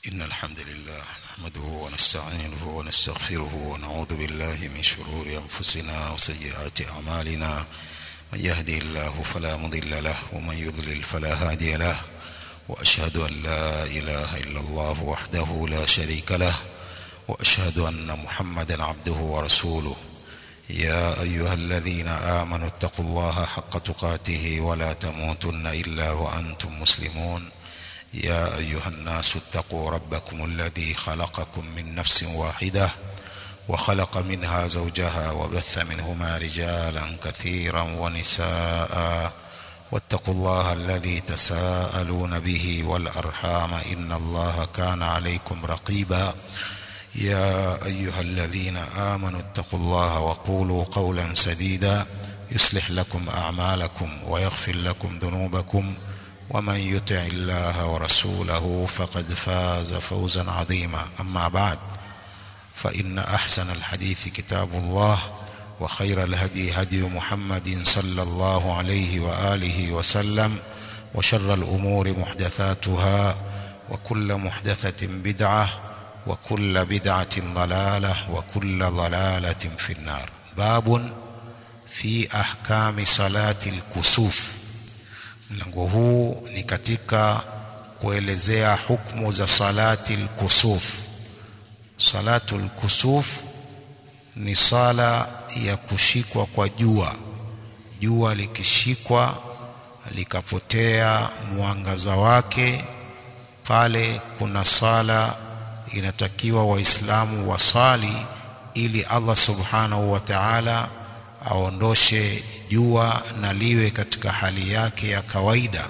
إن الحمد لله نحمده ونستعينه ونستغفره ونعوذ بالله من شرور أنفسنا وسيئات أعمالنا. من يهدي الله فلا مضل له ومن يضلل فلا هادي له، وأشهد أن لا إله إلا الله وحده لا شريك له، وأشهد أن محمدا عبده ورسوله. يا أيها الذين آمنوا اتقوا الله حق تقاته ولا تموتن إلا وأنتم مسلمون. يا أيها الناس اتقوا ربكم الذي خلقكم من نفس واحدة وخلق منها زوجها وبث منهما رجالا كثيرا ونساء، واتقوا الله الذي تساءلون به والأرحام إن الله كان عليكم رقيبا. يا أيها الذين آمنوا اتقوا الله وقولوا قولا سديدا يصلح لكم أعمالكم ويغفر لكم ذنوبكم، ومن يطع الله ورسوله فقد فاز فوزا عظيما. أما بعد، فإن أحسن الحديث كتاب الله، وخير الهدي هدي محمد صلى الله عليه وآله وسلم، وشر الأمور محدثاتها، وكل محدثة بدعة، وكل بدعة ضلالة، وكل ضلالة في النار. باب في أحكام صلاة الكسوف. Mlango huu ni katika kuelezea hukumu za salati al-kusuf. Salatu al-kusuf ni sala ya kushikwa kwa jua. Jua likishikwa likapotea mwangaza wake, pale kuna sala inatakiwa waislamu wasali ili Allah subhanahu wa ta'ala aondoshe jua na liwe katika hali yake ya kawaida.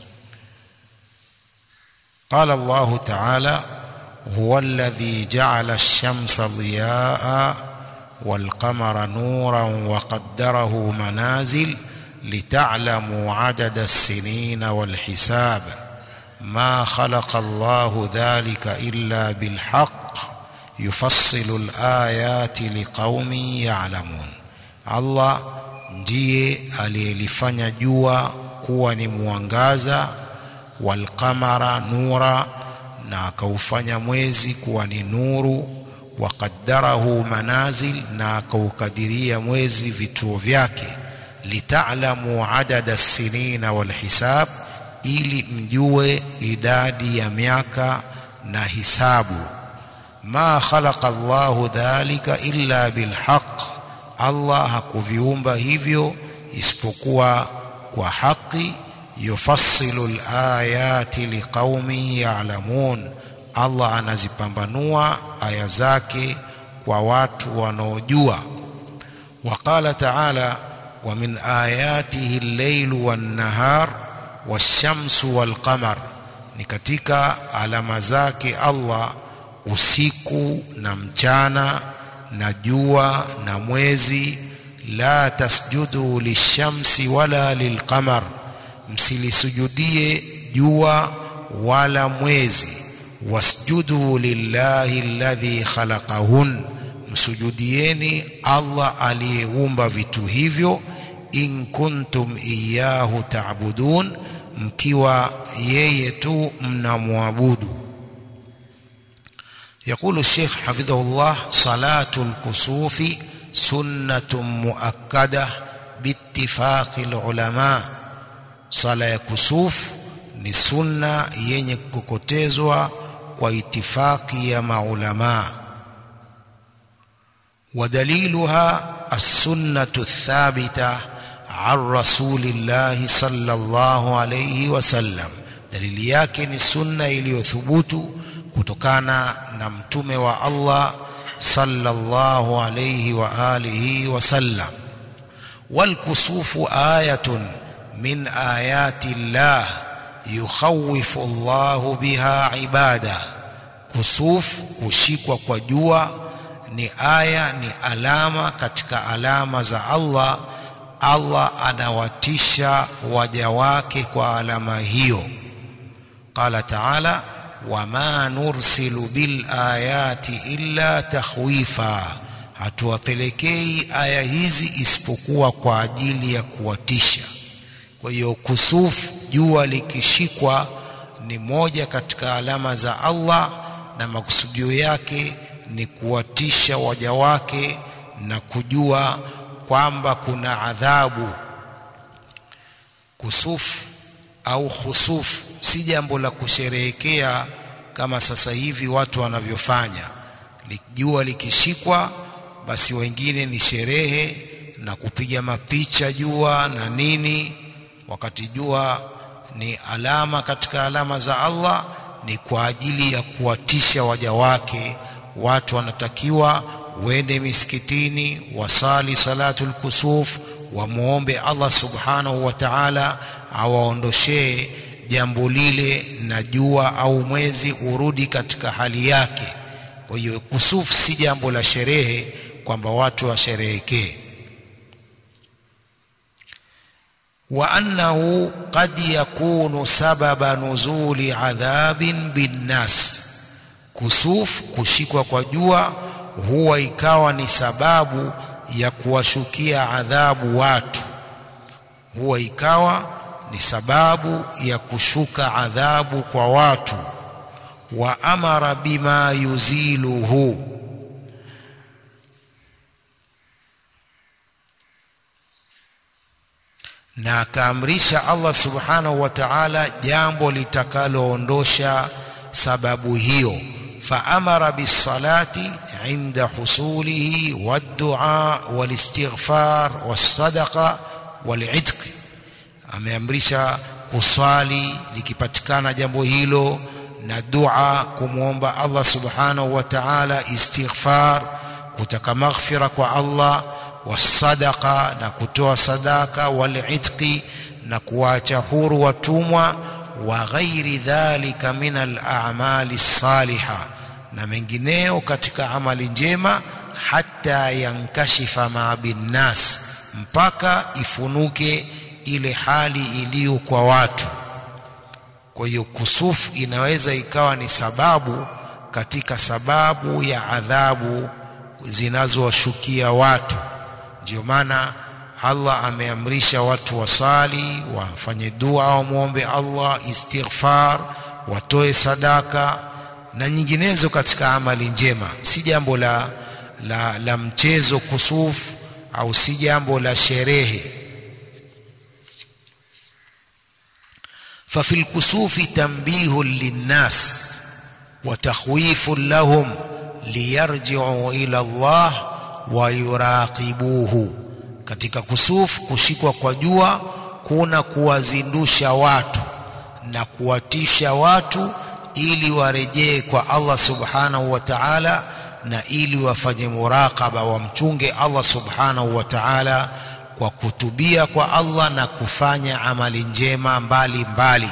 Qala Allah ta'ala: huwa alladhi ja'ala ash-shamsa dhiya'a wal qamara nuran wa qaddarahu manazil lita'lamu 'adada as-sinina wal hisab ma khalaqa Allah dhalika illa bil haqq yufassilu al-ayati liqaumin ya'lamun. Allah ndiye aliyelifanya jua kuwa ni mwangaza, wal qamara nura, na akaufanya mwezi kuwa ni nuru, wa qaddarahu manazil, na akaukadiria mwezi vituo vyake, lita'lamu adada as-sinina wal hisab, ili mjue idadi ya miaka na hisabu. Ma khalaqa Allahu dhalika illa bil haqq, Allah hakuviumba hivyo isipokuwa kwa haki. Yufassilu al-ayati liqaumin ya'lamun, Allah anazipambanua aya zake kwa watu wanaojua. Waqala ta'ala: wa min ayatihi al-laylu wan-nahar wash-shamsu wal-qamar, ni katika alama zake Allah usiku na mchana na jua na mwezi. La tasjudu lishamsi wala lilqamar, msilisujudie jua wala mwezi. Wasjudu lillahi alladhi khalaqahun, msujudieni Allah aliyeumba vitu hivyo. In kuntum iyyahu ta'budun, mkiwa yeye tu mnamwabudu. يقول الشيخ حفظه الله: صلاة الكسوف سنة مؤكدة باتفاق العلماء. صلاة الكسوف ni sunna yenye kukotezwa kwa itifaki ya maulama. ودليلها السنة الثابتة عن رسول الله صلى الله عليه وسلم. dalili yake ni sunna iliyothubutu kutokana na mtume wa Allah sallallahu alayhi wa alihi wasallam. Wal kusufu ayatun min ayati Allah yukhawifu Allah biha ibada. Kusuf, kushikwa kwa jua, ni aya, ni alama katika alama za Allah. Allah anawatisha waja wake kwa alama hiyo. Qala ta'ala: wama nursilu bil ayati illa takhwifa, hatuwapelekei aya hizi isipokuwa kwa ajili ya kuwatisha. Kwa hiyo kusuf, jua likishikwa, ni moja katika alama za Allah, na makusudio yake ni kuwatisha waja wake na kujua kwamba kuna adhabu. Kusufu au khusufu si jambo la kusherehekea kama sasa hivi watu wanavyofanya. Jua likishikwa basi wengine ni sherehe na kupiga mapicha jua na nini, wakati jua ni alama katika alama za Allah, ni kwa ajili ya kuwatisha waja wake. Watu wanatakiwa wende misikitini, wasali salatul kusuf, wamuombe Allah subhanahu wa ta'ala awaondoshee jambo lile, na jua au mwezi urudi katika hali yake. Kwa hiyo kusufu si jambo la sherehe kwamba watu washerehekee. Wa annahu qad yakunu sababa nuzuli adhabin binnas, kusufu, kushikwa kwa jua, huwa ikawa ni sababu ya kuwashukia adhabu watu, huwa ikawa ni sababu ya kushuka adhabu kwa watu. Wa amara bima yuziluhu, na akaamrisha Allah subhanahu wa ta'ala jambo litakaloondosha sababu hiyo. Fa amara bisalati inda husulihi waddua walistighfar wassadaqa wal'itq, ameamrisha kuswali likipatikana jambo hilo, na dua, kumuomba Allah subhanahu wa ta'ala, istighfar, kutaka maghfira kwa Allah, wasadaqa, na kutoa sadaka, wal'itqi, na kuacha huru watumwa, wa ghairi dhalika min al-a'mali as-salihah, na mengineo katika amali njema, hatta yankashifa ma bin nas, mpaka ifunuke ile hali iliyo kwa watu. Kwa hiyo kusufu inaweza ikawa ni sababu katika sababu ya adhabu zinazowashukia watu. Ndio maana Allah ameamrisha watu wasali, wafanye dua, wamuombe Allah, istighfar, watoe sadaka na nyinginezo katika amali njema. Si jambo la mchezo kusufu, au si jambo la sherehe. ففي الكسوف تنبيه للناس وتخويف لهم ليرجعوا إلى الله ويراقبوه. Katika kusufu, kushikwa kwa jua, kuna kuwazindusha watu na kuwatisha watu ili warejee kwa Allah subhanahu wa ta'ala, na ili wafanye muraqaba, wamchunge Allah subhanahu wa ta'ala kwa kutubia kwa Allah na kufanya amali njema mbali mbali.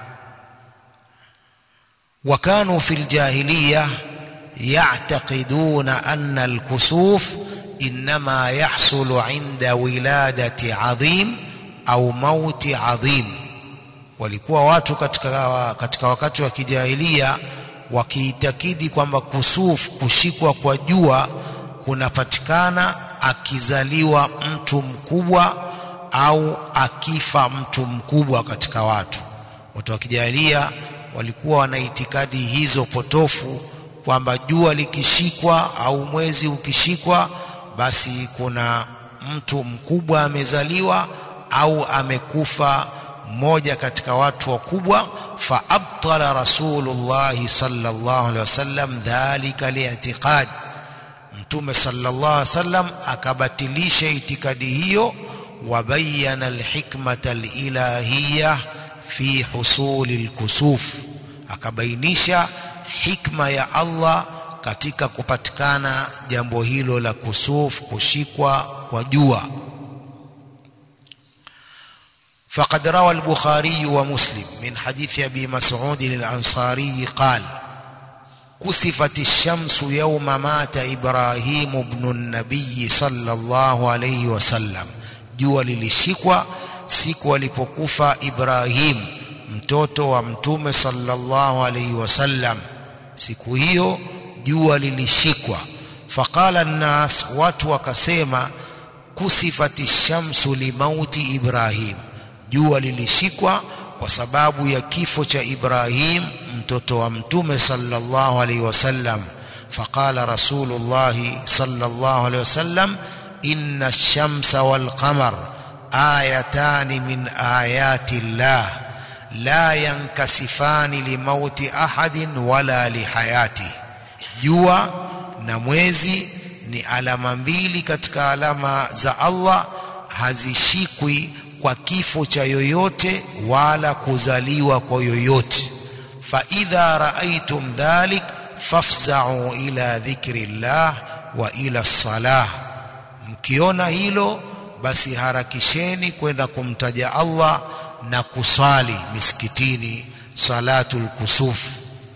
Wakanu fil jahiliya ya'taqiduna anna al-kusuf inma yahsulu 'inda wiladati 'azim au mauti 'azim. Walikuwa watu katika wakati wa kijahilia wakiitakidi kwamba kusuf, kushikwa kwa jua, kunapatikana akizaliwa mtu mkubwa au akifa mtu mkubwa katika watu. Watu wa kijahilia walikuwa wana itikadi hizo potofu kwamba jua likishikwa au mwezi ukishikwa, basi kuna mtu mkubwa amezaliwa au amekufa mmoja katika watu wakubwa. Fa abtala Rasulullah sallallahu alaihi wasallam dhalika li'tiqad, Mtume sallallahu alaihi wasallam akabatilisha itikadi hiyo. Wabayana alhikmata alilahiyya fi husuli alkusuf, akabainisha hikma ya Allah katika kupatikana jambo hilo la kusuf, kushikwa kwa jua. فقد روى البخاري ومسلم من حديث أبي مسعود الأنصاري قال: كسفت الشمس يوم مات إبراهيم ابن النبي صلى الله عليه وسلم, jua lilishikwa siku alipokufa Ibrahim mtoto wa Mtume sallallahu alayhi wasallam. Siku hiyo jua lilishikwa. Faqala an-nas, watu wakasema, kusifati shamsu limauti Ibrahim, jua lilishikwa kwa sababu ya kifo cha Ibrahim mtoto wa mtume sallallahu alaihi wasallam. Faqala Rasulullah sallallahu alaihi wasallam, inna ash-shamsa wal qamar ayatan min ayati Allah la yankasifani limauti ahadin wala lihayati. Jua na mwezi ni alama mbili katika alama za Allah, hazishikwi kwa kifo cha yoyote wala kuzaliwa kwa yoyote. Fa idha raaitum dhalik fafza'u ila dhikrillah wa ila salah, mkiona hilo basi harakisheni kwenda kumtaja Allah na kusali misikitini salatul kusuf.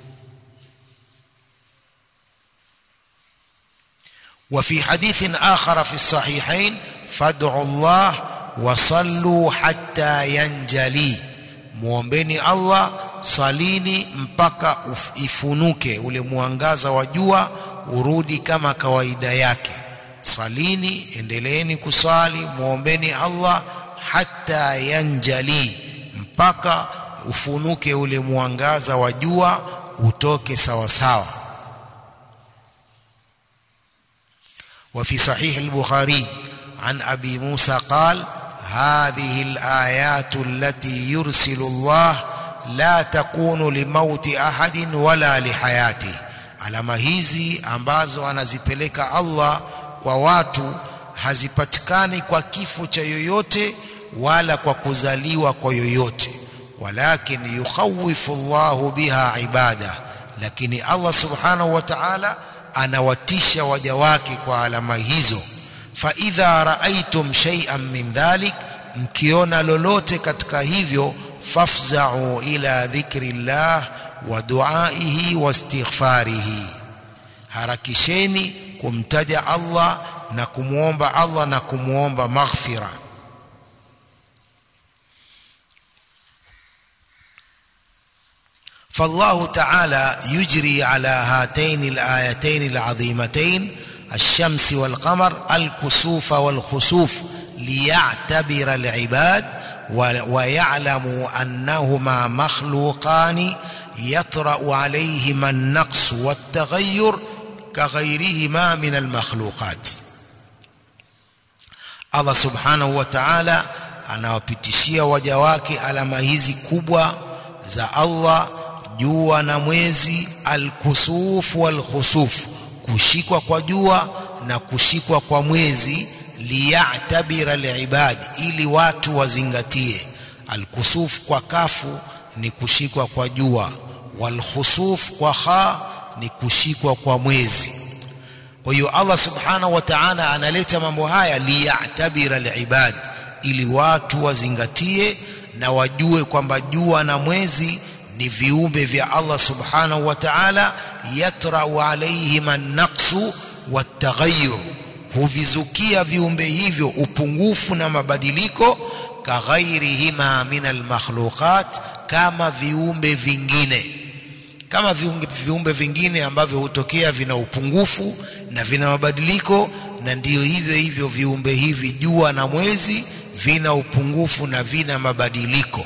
وفي حديث آخر في الصحيحين فادعوا الله وصلوا حتى ينجلي, muombeni Allah, salini mpaka ifunuke ule mwangaza wa jua urudi kama kawaida yake. Salini, endeleeni kusali, muombeni Allah hatta yanjali, mpaka ufunuke ule mwangaza wa jua utoke sawa sawa. وفي صحيح البخاري عن أبي موسى قال هذه الآيات التي يرسل الله لا تكون لموت أحد ولا لحياته. alama hizi ambazo anazipeleka Allah kwa watu hazipatikani kwa kifo cha yoyote wala kwa kuzaliwa kwa yoyote, walakin yukhawifu Allahu biha ibada, lakini Allah subhanahu wa ta'ala anawatisha waja wake kwa alama hizo. Fa idha raaitum shay'an min dhalik, mkiona lolote katika hivyo, fafza'u ila dhikrillah wa du'aihi wa istighfarihi, harakisheni kumtaja Allah na kumuomba Allah na kumuomba maghfira. فالله تعالى يجري على هاتين الآيتين العظيمتين الشمس والقمر الكسوف والخسوف ليعتبر العباد ويعلموا أنهما مخلوقان يطرأ عليهما النقص والتغير كغيرهما من المخلوقات. Allah subhanahu wa ta'ala anawapitishia waja wake alama hizi kubwa za Allah, jua na mwezi, al-kusuf wal-khusuf, kushikwa kwa jua na kushikwa kwa mwezi, liyatabira al-ibad, ili watu wazingatie. Al-kusuf kwa kafu ni kushikwa kwa jua, wal-khusuf kwa kha ni kushikwa kwa mwezi. Kwa hiyo Allah subhanahu wa ta'ala analeta mambo haya liyatabira al-ibad, ili watu wazingatie na wajue kwamba jua na mwezi ni viumbe vya Allah subhanahu wa ta'ala. Yatra'u alayhim an-naqsu wat-taghayyur, huvizukia viumbe hivyo upungufu na mabadiliko. Kaghairihima min al-makhluqat, kama viumbe vingine, kama viumbe vingine ambavyo hutokea vina upungufu na vina mabadiliko, na ndiyo hivyo hivyo viumbe hivi jua na mwezi vina upungufu na vina mabadiliko.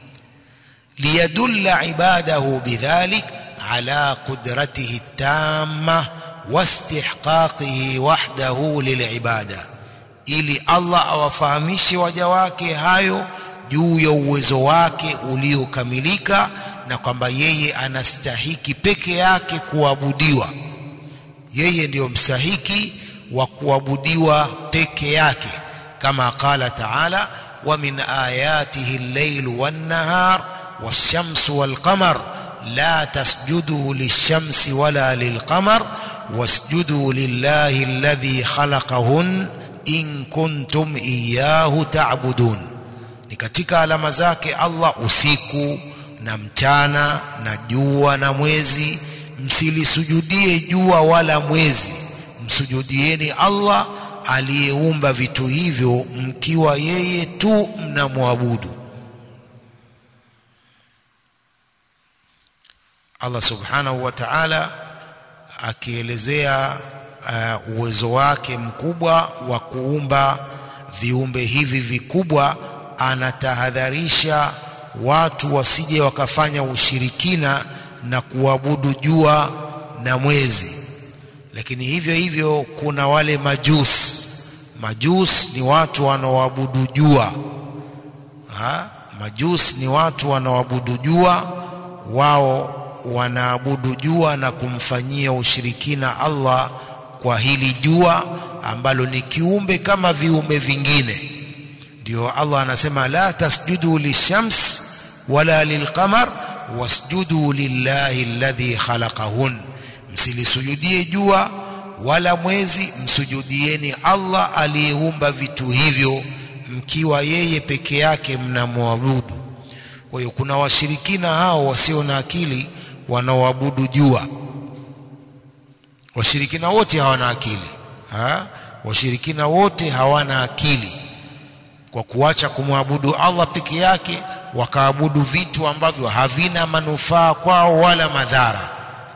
Liyadulla ibadahu bidhalik ala qudratihi at-tamma wastihqaqihi wahdahu lilibada, ili Allah awafahamishe waja wake hayo juu ya uwezo wake uliokamilika, na kwamba yeye anastahiki peke yake kuabudiwa. Yeye ndiyo mstahiki wa kuabudiwa peke yake, kama qala ta'ala wa min ayatihi al-laylu wan-nahar wash-shamsu wal-qamar la tasjudu lish-shamsi wala lil-qamar wasjudu lillahi alladhi khalaqahun in kuntum iyyahu ta'budun. Ni katika alama zake Allah usiku na mchana na jua na mwezi, msilisujudie jua wala mwezi, msujudieni Allah aliyeumba vitu hivyo mkiwa yeye tu mnamwabudu. Allah subhanahu wa ta'ala akielezea uwezo wake mkubwa wa kuumba viumbe hivi vikubwa, anatahadharisha watu wasije wakafanya ushirikina na kuabudu jua na mwezi. Lakini hivyo hivyo kuna wale majus ni watu wanaoabudu jua. Majus ni watu wanaoabudu jua, wao wanaabudu jua na kumfanyia ushirikina Allah kwa hili jua ambalo ni kiumbe kama viumbe vingine. Ndio Allah anasema la tasjudu lishams wala lilqamar wasjudu lillahi alladhi khalaqahun, msilisujudie jua wala mwezi, msujudieni Allah aliyeumba vitu hivyo, mkiwa yeye peke yake mnamwabudu. Kwa hiyo kuna washirikina hao wasio na akili wanaoabudu jua. Washirikina wote hawana akili. Washirikina wote hawana akili, kwa kuacha kumwabudu Allah peke yake wakaabudu vitu ambavyo havina manufaa kwao wala madhara.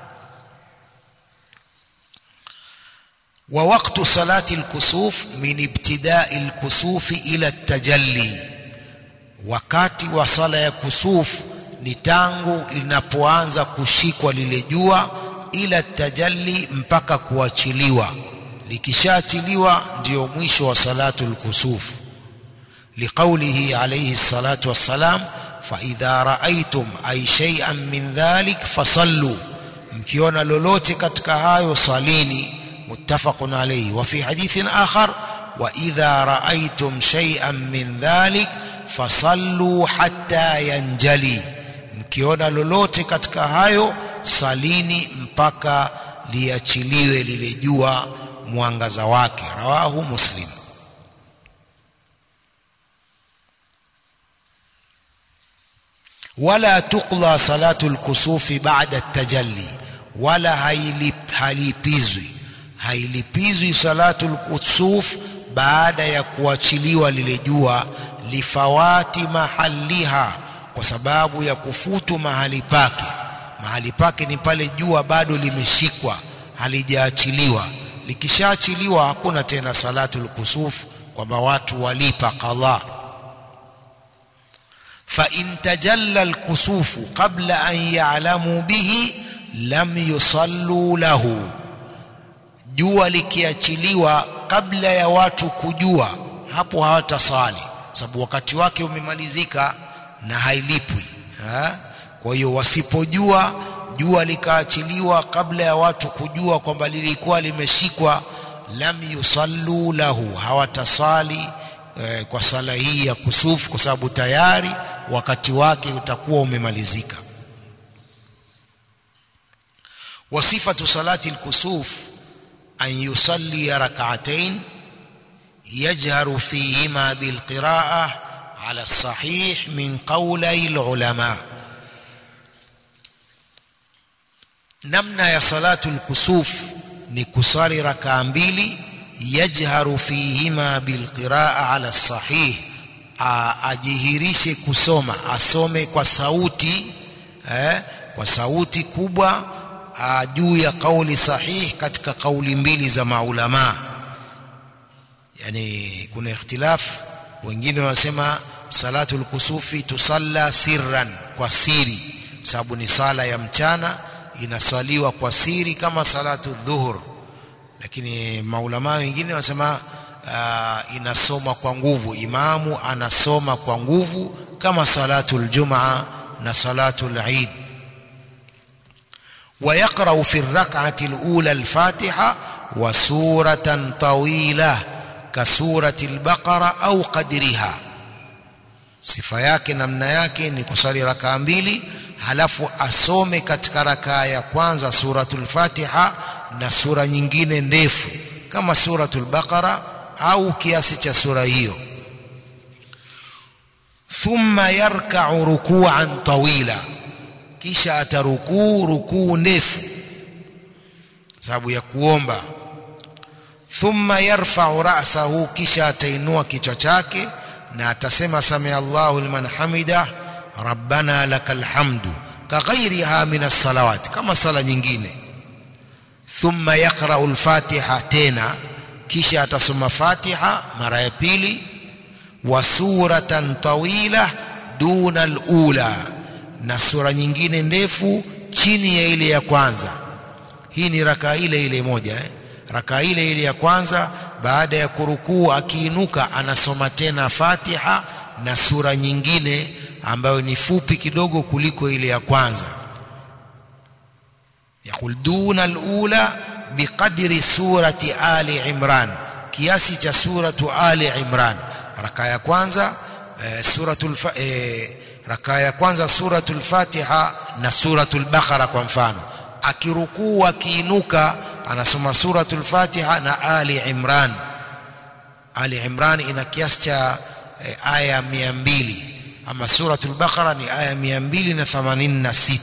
Wa waqtu salati al-kusuf min ibtida'i al-kusuf ila at-tajalli, wakati wa sala ya kusuf ni tangu linapoanza kushikwa lile jua ila tajalli, mpaka kuachiliwa. Likishaachiliwa ndio mwisho wa salatu al-kusuf. Liqaulihi alayhi salatu wassalam, fa idha ra'aytum ay shay'an min dhalik fasallu, mkiona lolote katika hayo salini. Muttafaqun alayhi. Wa fi hadithin akhar, wa idha ra'aytum shay'an min dhalik fasallu hatta yanjali, mkiona lolote katika hayo salini mpaka liachiliwe lile jua mwangaza wake. Rawahu Muslim. Wala tuqla salatu al-kusufi ba'da at-tajalli, wala hailipizwi salatu al-kusuf baada ya kuachiliwa lile jua, lifawati mahaliha, kwa sababu ya kufutu mahali pake. Mahali pake ni pale jua bado limeshikwa, halijaachiliwa. Likishaachiliwa hakuna tena salatu al-kusuf kwamba watu walipa qadha. Fa in tajalla al-kusufu qabla an ya'lamu bihi lam yusallu lahu, jua likiachiliwa kabla ya watu kujua, hapo hawatasali, sababu wakati wake umemalizika na hailipwi. Kwa hiyo wasipojua, jua likaachiliwa kabla ya watu kujua kwamba lilikuwa limeshikwa, lam yusallu lahu, hawatasali kwa sala hii ya kusufu, kwa sababu tayari wakati wake utakuwa umemalizika. Wasifatu salati al-kusuf an yusalli rak'atayn yajharu fihima bilqira'ah ala sahih min qawli al-ulama. Namna ya salatu al-kusuf ni kusali rakaa mbili, yajharu fihima bilqira'a ala sahih, ajihirishe kusoma, asome kwa sauti kwa sauti kubwa juu ya kauli sahih katika kauli mbili za maulama. Yani kuna ikhtilaf, wengine wanasema salatu al-kusufi tusalla sirran, kwa siri, sababu ni sala ya mchana inaswaliwa kwa siri kama salatu dhuhur. Lakini maulama wengine wanasema inasoma kwa nguvu, imamu anasoma kwa nguvu kama salatu al-jum'a na salatu al-eid. ويقرأ في الركعة الأولى الفاتحة وسورة طويلة كسورة البقرة أو قدرها. sifa yake namna yake ni kusali rakaa mbili, halafu asome katika rakaa ya kwanza suratul Fatiha na sura nyingine ndefu kama suratul Baqara au kiasi cha sura hiyo. Thumma yarka'u ruku'an tawila, kisha atarukuu ndefu sababu ya kuomba. Thumma yarfa'u ra'sahu, kisha atainua kichwa chake na atasema sami Allahu liman hamida rabbana lakal hamdu, kaghairiha min as-salawat, kama sala nyingine. Thumma yaqra'u al-Fatiha tena, kisha atasoma Fatiha mara ya pili, wa suratan tawila duna al-ula, na sura nyingine ndefu chini ya ile ya kwanza. Hii ni rakaa ile ile moja rakaa ile ile ya kwanza. Baada ya kurukuu akiinuka anasoma tena Fatiha na sura nyingine ambayo ni fupi kidogo kuliko ile ya kwanza. Yaqul duna al-ula biqadri surati Ali Imran, kiasi cha suratu Ali Imran. Rakaa ya kwanza rakaa ya kwanza suratul Fatiha na suratul Baqara kwa mfano. Akirukuu akiinuka anasoma suratul Fatiha na Ali Imran. Ali Imran ina kiasi cha aya 200, ama suratul Baqara ni aya 286.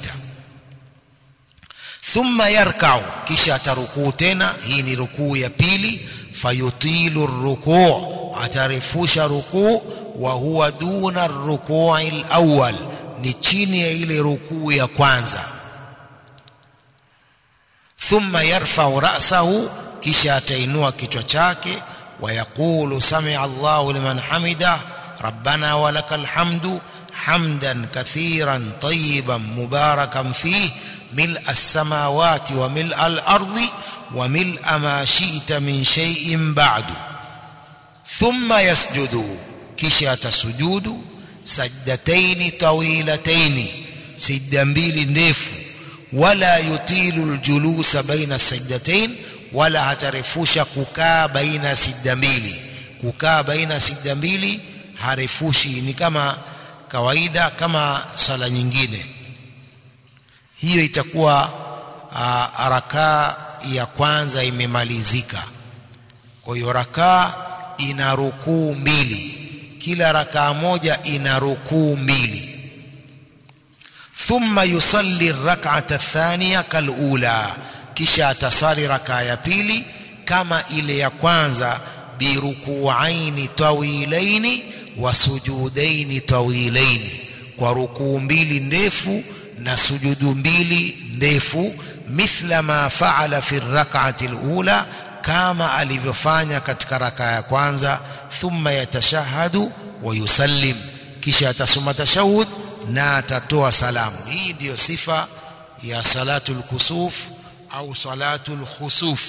Thumma yarka'u, kisha atarukuu tena. Hii ni rukuu ya pili. Fayutilu rukuu, atarefusha rukuu. Wa huwa duna rukuu al-awwal, ni chini ya ile rukuu ya kwanza. Thumma yarfa'u ra'sahu, kisha atainua kichwa chake. Wa yaqulu sami'a Allahu liman hamida rabbana wa lakal hamdu hamdan kathiran tayyiban mubarakan fihi mil'a as-samawati wa mil'a al-ardi wa mil'a ma shi'ta min shay'in ba'du. Thumma yasjudu, kisha atasujudu. Sajdataini tawilataini, sijda mbili ndefu. Wala yutilu aljulusa baina sajdatain, wala hatarefusha kukaa baina sijda mbili. Kukaa baina sijda mbili harefushi, ni kama kawaida, kama sala nyingine. Hiyo itakuwa rakaa ya kwanza imemalizika. Kwa hiyo rakaa ina rukuu mbili, kila rakaa moja ina rukuu mbili. Thumma yusalli rak'ata athaniya kalula, kisha atasali rakaa ya pili kama ile ya kwanza. Birukuaini tawilaini wa sujudaini tawilaini, kwa rukuu mbili ndefu na sujudu mbili ndefu. Mithla ma faala fi rak'ati alula, kama alivyofanya katika rakaa ya kwanza. Thumma yatashahadu wa yusallim, kisha atasoma tashahud na atatoa salamu. Hii ndiyo sifa ya salatul kusuf au salatul khusuf.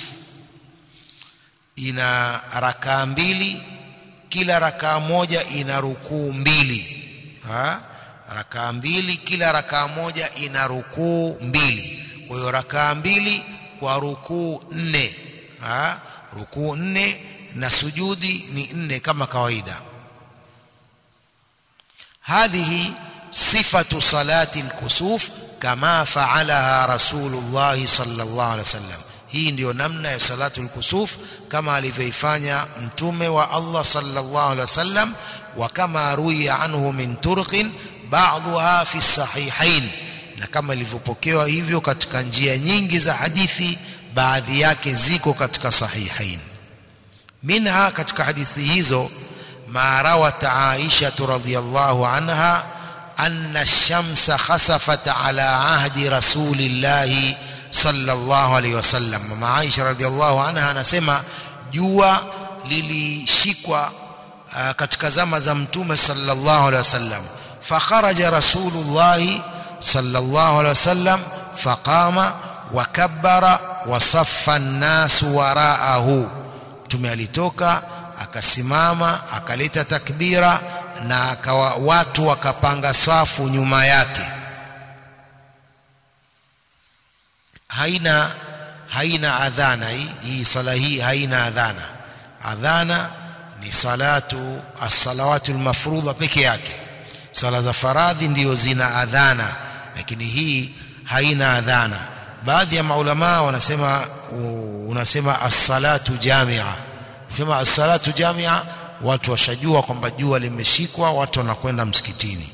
Ina rakaa mbili, kila rakaa moja ina rukuu mbili. Rakaa mbili, kila rakaa moja ina rukuu mbili. Kwa hiyo rakaa mbili kwa rukuu 4. Rukuu 4 na sujudi ni 4 kama kawaida. Hadhihi sifatu salati al-kusuf kama faalaha Rasulullah sallallahu alaihi wasallam. Hii ndio namna ya salatu al-kusuf kama alivyoifanya mtume wa Allah sallallahu alaihi wasallam. Wa kama ruwiya anhu min turqin ba'dha fi sahihain, na kama ilivyopokewa hivyo katika njia nyingi za hadithi, baadhi yake ziko katika sahihain. Minha, katika hadithi hizo, ma rawat Aisha radhiyallahu anha anna ash-shamsa khasafat ala ahdi rasulillahi sallallahu alayhi wasallam. Mama Aisha radhiyallahu anha anasema jua lilishikwa katika zama za mtume sallallahu alayhi wasallam. Fa kharaja rasulullah sallallahu alayhi wasallam faqama wa kabbara wa saffa an-nas wara'ahu. Mtume alitoka akasimama akaleta takbira na watu wakapanga safu nyuma yake. Haina adhana hii sala hii haina adhana. Adhana ni salatu as-salawatul mafruḍa peke yake. Sala za faradhi ndio zina adhana, lakini hii haina adhana. Baadhi ya maulama unasema as-salatu jamia. Kama as-salatu jamia, watu washajua kwamba jua limeshikwa, watu wanakwenda msikitini.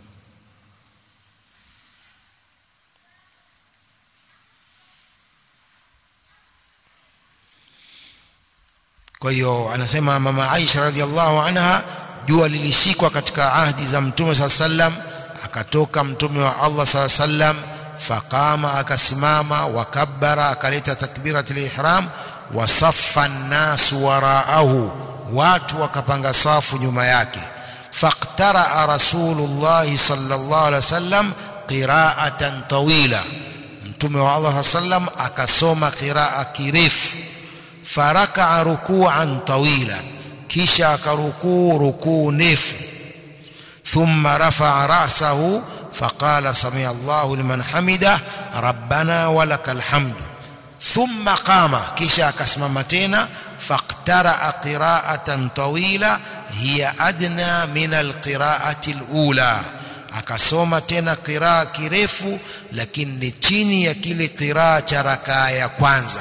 Kwa hiyo anasema mama Aisha radhiallahu anha, jua lilishikwa katika ahdi za mtume sallallahu alaihi wasallam. Akatoka mtume wa Allah sallallahu alaihi wasallam, faqama, akasimama, wakabbara, akaleta takbiratul ihram, wasaffa an-nas wara'ahu, watu wakapanga safu nyuma yake. فاقترأ رسول الله صلى الله عليه وسلم قراءة طويلة mtume wa Allah sallam akasoma qiraa kirefu faraka ruku'an tawilan kisha akarukuu ndefu thumma rafa'a ra'sahu faqala sami'a Allahu liman hamida rabbana walakal hamdu thumma qama kisha akasimama tena faqtara'a qira'atan tawila hiya adna min alqira'ati alula akasoma tena qiraa kirefu lakini chini ya kile qiraa cha rakaa ya kwanza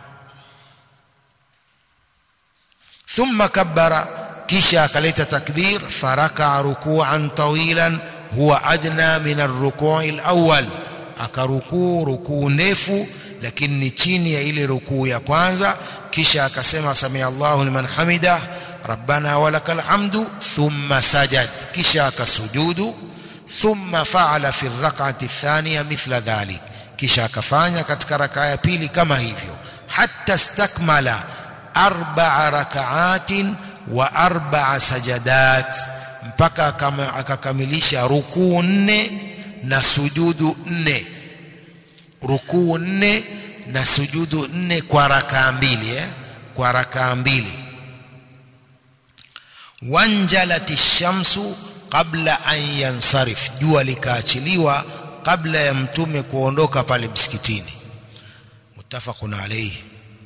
thumma kabbara kisha akaleta takbir faraka ruku'an tawilan huwa adna min ar-ruku'i al-awwal rukuu ndefu lakini chini ya ile rukuu ya kwanza kisha akasema sami Allahu liman hamida rabbana walakal hamdu thumma sajad kisha akasujudu thumma fa'ala fi ar-rak'ati ath-thaniya mithla dhalik kisha akafanya katika rakaa ya pili kama hivyo hatta istakmala 4 rak'atin wa 4 sajadat mpaka akakamilisha rukuu 4 na sujudu 4 rukuu 4 na sujudu 4 kwa rakaa mbili kwa rakaa mbili wanjalati shamsu qabla an yansarif jua likaachiliwa kabla ya mtume kuondoka pale msikitini muttafaqun alayhi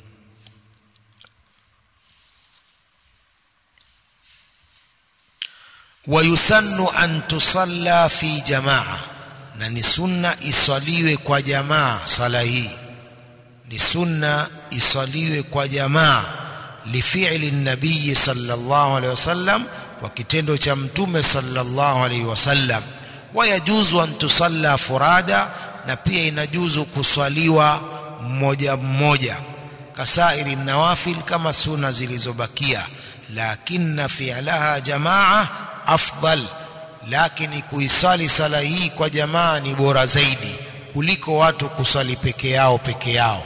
ويسن أن تصلى في جماعة na ni sunna iswaliwe kwa jamaa sala hii ni sunna iswaliwe kwa jamaa lifi'li nabii sallallahu alayhi wasallam wa kitendo cha mtume sallallahu alayhi wasallam wayajuzu an tusalla furada na pia inajuzu kuswaliwa mmoja mmoja kasairi nawafil kama sunna zilizobakia lakini fi'laha jamaa afdal lakini kuisali sala hii kwa jamaa ni bora zaidi kuliko watu kusali peke yao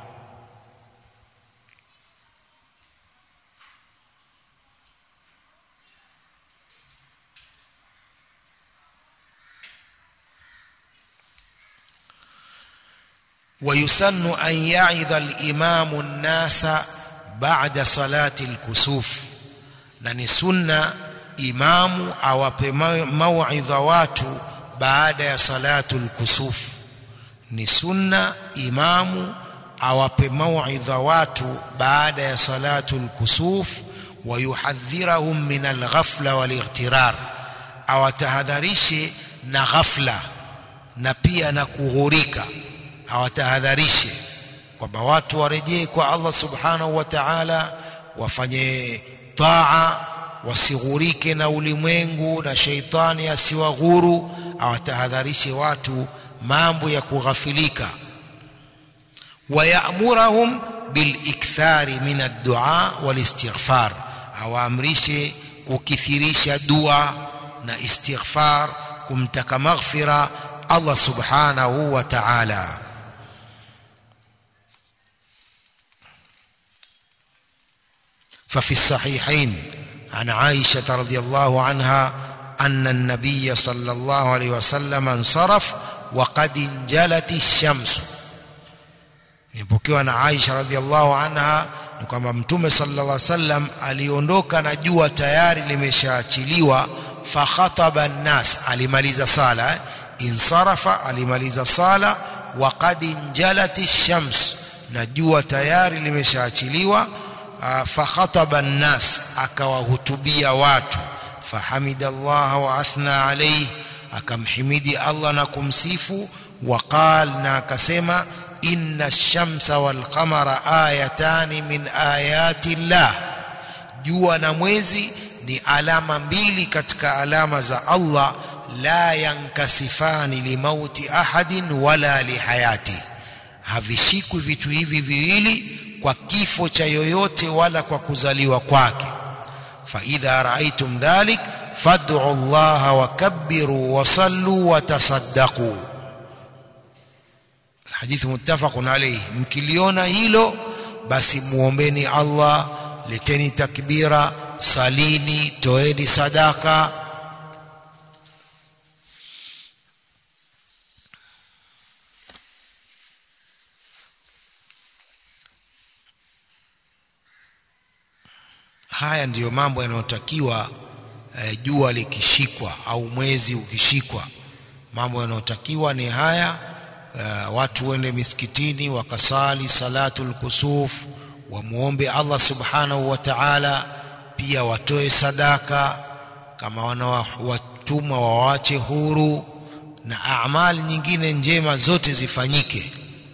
ويسن أن يعظ الإمام الناس بعد صلاة الكسوف نني سنة imamu awape mauidha watu baada ya salatu al-kusuf ni sunna imamu awape mauidha watu baada ya salatu al-kusuf wayuhadhirahum min al-ghafla wal-ightirar awatahadharishe na ghafla na pia na kughurika awatahadharishe kwamba watu warejee kwa Allah subhanahu wa ta'ala wafanye taa wasighurike na ulimwengu na sheitani asiwaghuru awatahadharishe watu mambo ya kughafilika wayamurahum bilikthari min ad-du'a wal-istighfar awaamrishe kukithirisha dua na istighfar kumtaka maghfira Allah subhanahu wa ta'ala ففي الصحيحين عن عائشة رضي الله عنها أن النبي صلى الله عليه وسلم انصرف وقد انجلت الشمس يبكيوا عن عائشة رضي الله عنها كما متوم صلى الله عليه وسلم aliondoka na jua tayari limeshaachiliwa fakhataba an-nas alimaliza sala insarafa alimaliza sala waqad injalat ash-shams na jua tayari limeshaachiliwa fakhataba an-nas akawahutubia watu fahamidallah wa athna alayhi akamhimidi Allah na kumsifu waqal na akasema inna ash-shamsa wal qamara ayatan min ayati Allah jua na mwezi ni alama mbili katika alama za Allah la yankasifani limauti ahadin wala lihayati havishikwi vitu hivi viwili kwa kifo cha yoyote wala kwa kuzaliwa kwake fa idha raaitum dhalik fad'u Allah wa kabbiru wa sallu wa tasaddaqu hadithi muttafaqun alayhi mkiliona hilo basi muombeni Allah leteni takbira salini toeni sadaka Haya ndiyo mambo yanayotakiwa jua likishikwa au mwezi ukishikwa. Mambo yanayotakiwa ni haya: watu wende misikitini wakasali salatul kusuf, wamuombe Allah subhanahu wa ta'ala, pia watoe sadaka, kama watumwa wawache huru, na amali nyingine njema zote zifanyike.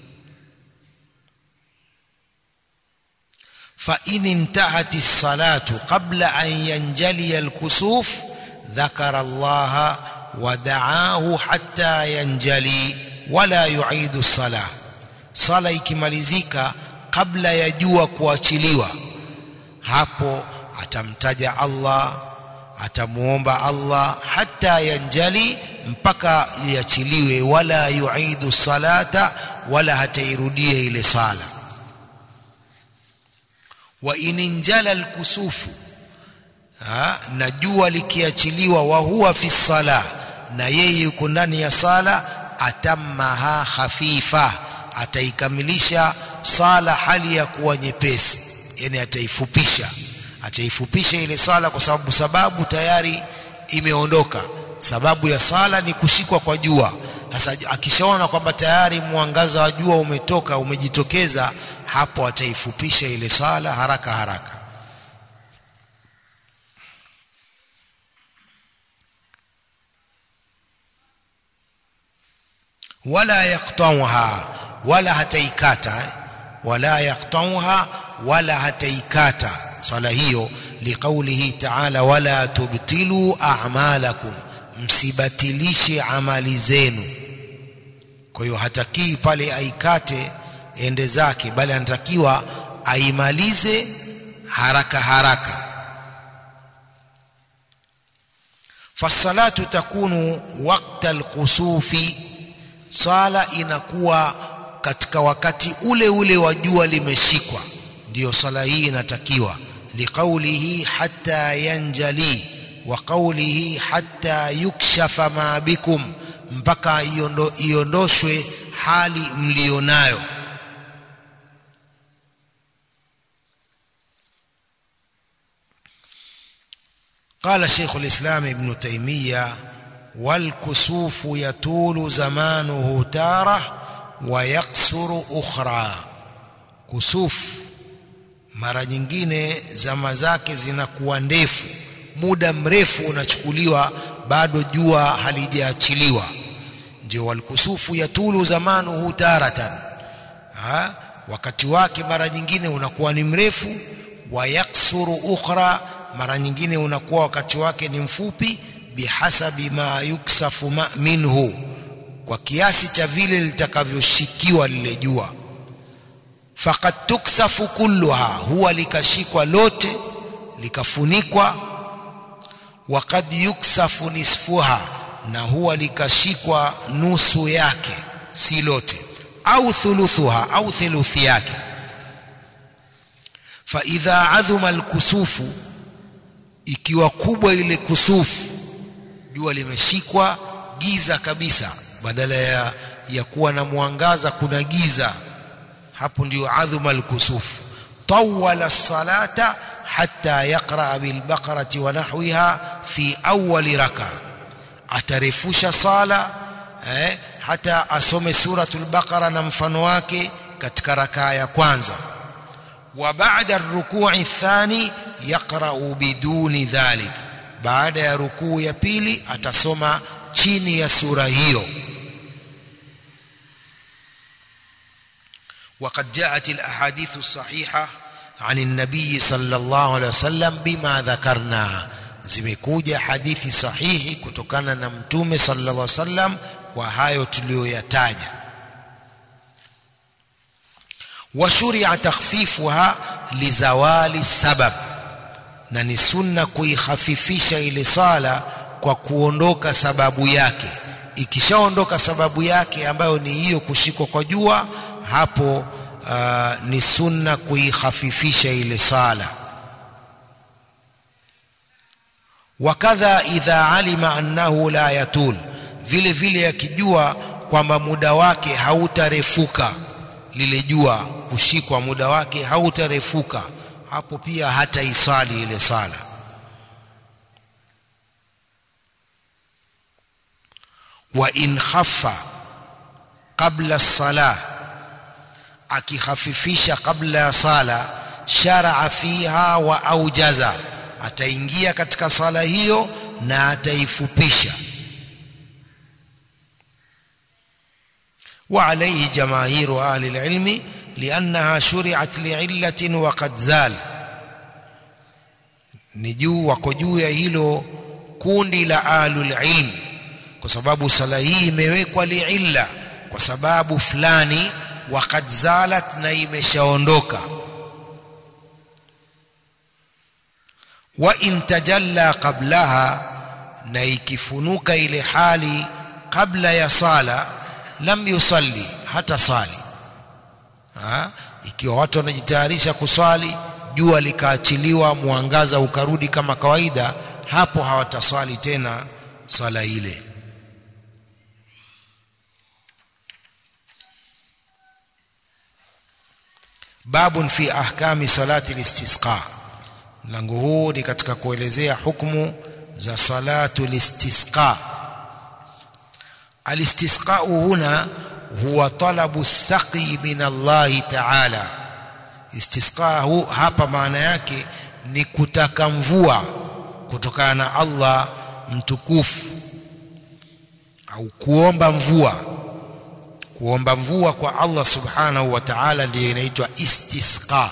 fa in intahat as-salatu qabla an yanjali al-kusuf dhakara Allah wa da'ahu hatta yanjali wala yu'idu as-salah. Sala ikimalizika kabla ya jua kuachiliwa, hapo atamtaja Allah, atamuomba Allah hata yanjali, mpaka iachiliwe. Wala yu'idu salata, wala hatairudia ile sala. Wa ininjala alkusufu, na jua likiachiliwa, wa huwa fi sala, na yeye yuko ndani ya sala, atammaha khafifa, ataikamilisha sala hali ya kuwa nyepesi, yani ataifupisha ile sala, kwa sababu tayari imeondoka. Sababu ya sala ni kushikwa kwa jua. Sasa akishaona kwamba tayari mwangaza wa jua umejitokeza, hapo ataifupisha ile sala haraka haraka. Wala yaqta'uha, wala hataikata, wala yaqta'uha, wala hataikata swala hiyo, liqaulihi ta'ala wala tubtilu a'malakum, msibatilishe amali zenu. Kwa hiyo hatakii pale aikate ende zake, bali anatakiwa aimalize haraka haraka. Fasalatu takunu waqta alqusufi, sala inakuwa katika wakati ule ule wa jua limeshikwa, ndio sala hii inatakiwa. Liqaulihi hatta yanjali wa qaulihi hatta yukshafa ma bikum, mpaka iondoshwe hali mlionayo. قال شيخ الإسلام ابن تيمية والكسوف يطول زمانه تارة ويقصر أخرى. كسوف mara nyingine zama zake zinakuwa ndefu, muda mrefu unachukuliwa bado jua halijaachiliwa. Ndio walkusufu yatulu zamanuhu taratan, wakati wake mara nyingine unakuwa ni mrefu. Wa yaksuru ukhra, mara nyingine unakuwa wakati wake ni mfupi. Bihasabi ma yuksafu minhu, kwa kiasi cha vile litakavyoshikiwa lile jua. Faqad tuksafu kulluha, huwa likashikwa lote likafunikwa. Waqad yuksafu nisfuha, na huwa likashikwa nusu yake, si lote. Au thuluthuha, au thuluthi yake. Fa idha adhuma alkusufu, ikiwa kubwa ile kusufu, jua limeshikwa giza kabisa, badala ya kuwa na mwangaza kuna giza, hapo ndio adhuma alkusufu. Tawala as-salata hatta yaqra bil-baqarati wa nahwiha fi awwal raka, atarefusha sala hata asome suratul baqara na mfano wake katika rakaa ya kwanza. Wa ba'da ar-ruku'i ath-thani yaqra'u biduni dhalik, baada ya rukuu ya pili atasoma chini ya sura hiyo. وقد جاءت الأحاديث الصحيحة عن النبي صلى الله عليه وسلم بما ذكرنا, zimekuja hadithi sahihi kutokana na mtume sallallahu alaihi wasallam kwa hayo tuliyoyataja. Wa shuri'a takhfifuha lizawali sabab, na ni sunna kuikhafifisha ile sala kwa kuondoka sababu yake. Ikishaondoka sababu yake ambayo ni hiyo kushikwa kwa jua, hapo ni sunna kuikhafifisha ile sala. Wakadha idha alima annahu la yatul, vile vile akijua kwamba muda wake hautarefuka, lile jua kushikwa muda wake hautarefuka, hapo pia hata isali ile sala. Wa in khaffa qabla as-salah, akikhafifisha kabla ya sala, shara'a fiha wa aujaza, ataingia katika sala hiyo na ataifupisha. Wa alayhi jamaahiru ahli al-ilmi liannaha shuri'at li'illatin wa qad zal, ni juu wako juu ya hilo kundi la ahlul ilm, kwa sababu sala hii imewekwa li'illa, kwa sababu fulani, wa qad zalat, na imeshaondoka. Wa in tajalla qablaha, na ikifunuka ile hali kabla ya sala, lam yusalli, hata sali. Ikiwa watu wanajitayarisha kuswali, jua likaachiliwa, mwangaza ukarudi kama kawaida, hapo hawataswali tena swala ile. Babun fi ahkami salati al-istisqa, mlango huu ni katika kuelezea hukumu za salatu al-istisqa. Al-istisqa huna huwa talabu saqi min Allah ta'ala. Istisqa hapa maana yake ni kutaka mvua kutokana na Allah mtukufu, au kuomba mvua. Kuomba mvua kwa Allah subhanahu wa ta'ala ndiyo inaitwa istisqa.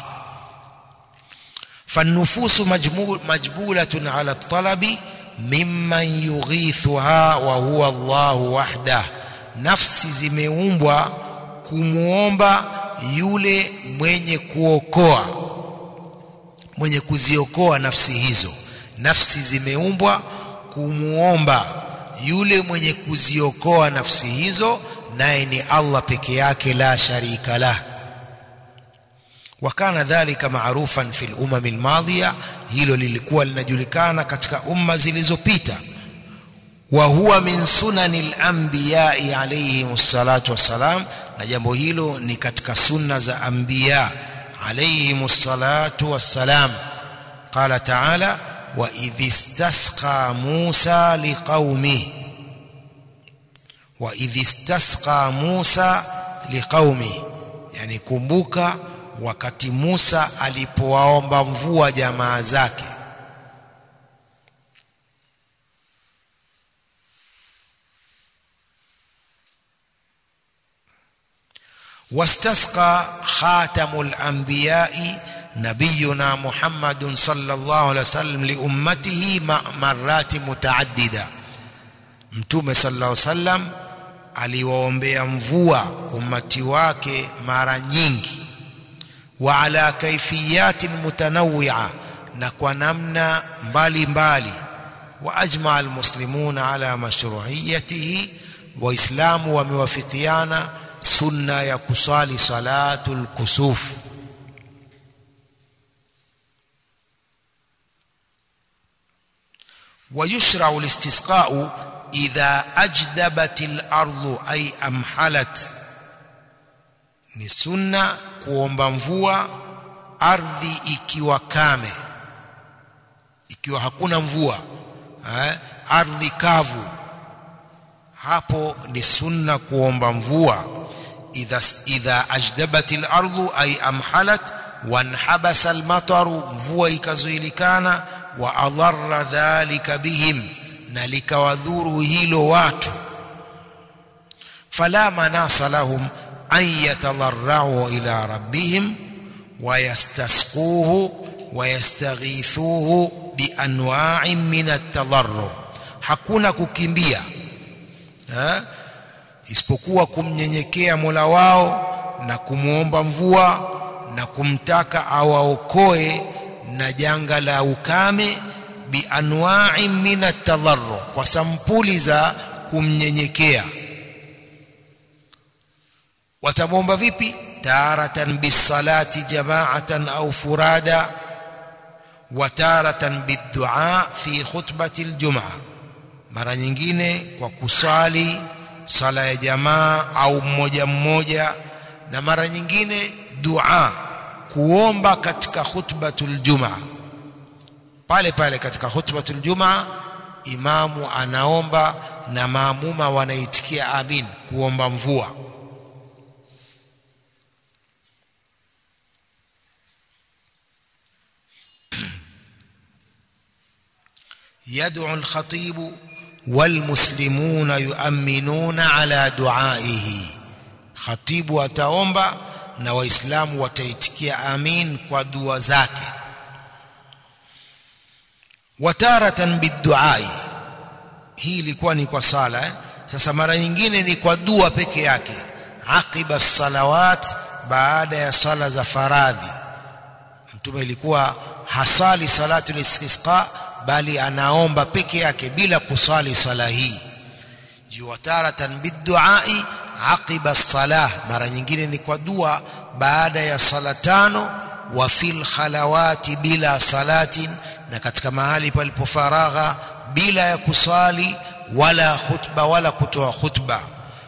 فالنفوس مجبولة على الطلب ممن يغيثها وهو الله وحده. Nafsi zimeumbwa kumuomba yule mwenye kuokoa, mwenye kuziokoa nafsi hizo. Nafsi zimeumbwa kumuomba yule mwenye kuziokoa nafsi hizo, naye ni Allah peke yake, la sharika lah. Wakana dhalika maarufan fil umam almadhiya, hilo lilikuwa linajulikana katika umma zilizopita. Wa huwa min sunanil anbiya alayhimus salatu wassalam, na jambo hilo ni katika sunna za anbiya alayhimus salatu wassalam. Qala ta'ala: wa idh istasqa Musa liqaumihi, wa idh istasqa Musa liqaumihi, yani kumbuka wakati Musa alipowaomba mvua jamaa zake. Wastasqa khatamul anbiya'i nabiyuna Muhammadun sallallahu alaihi wasallam li ummatihi marrati mutaaddida. Mtume sallallahu alaihi wasallam aliwaombea mvua ummati wake mara nyingi. Wa ala kayfiyatin mutanawwi'a, na kwa namna mbalimbali. Wa ajma almuslimuna ala mashru'iyyatihi, waislamu wamewafikiana sunna ya kusali salatul kusuf. Wa yushra'u al-istisqa'u idha ajdabatil ardu ay amhalat, ni sunna kuomba mvua ardhi ikiwa kame, ikiwa hakuna mvua, ardhi kavu, hapo ni sunna kuomba mvua. Idha ajdabatil ardu ay amhalat wanhabasa almataru, mvua ikazuilikana, wa adharra dhalika bihim, na likawadhuru hilo watu. Fala manasa lahum an yatadarra'u ila rabbihim wa yastasquhu wa yastaghithuhu bi anwa'in min at-tadarru, hakuna kukimbia isipokuwa kumnyenyekea Mola wao na kumuomba mvua na kumtaka awaokoe na janga la ukame, bi anwa'in min at-tadarru, kwa sampuli za kumnyenyekea. Watamwomba vipi? Taratan bisalati jama'atan au furada, wa taratan biddu'a fi khutbati aljum'a, mara nyingine kwa kusali sala ya jamaa au mmoja mmoja, na mara nyingine dua kuomba katika khutbatul jumaa. Pale pale katika khutbatul jumaa imamu anaomba na maamuma wanaitikia amin, kuomba mvua. yad'u al-khatibu walmuslimuna yu'minuna ala du'aihi, khatibu ataomba na waislamu wataitikia amin kwa dua zake. Wataratan bidduai, hii ilikuwa ni kwa sala Sasa mara nyingine ni kwa dua peke yake. Aqiba salawat, baada ya sala za faradhi. Mtume ilikuwa hasali salatu al-istisqa, bali anaomba peke yake bila kusali sala hii. Wataratan bidduai aqiba salah, mara nyingine ni kwa dua baada ya sala tano. Wa fil khalawati bila salatin, na katika mahali palipo faragha bila ya kusali wala khutba wala kutoa khutba.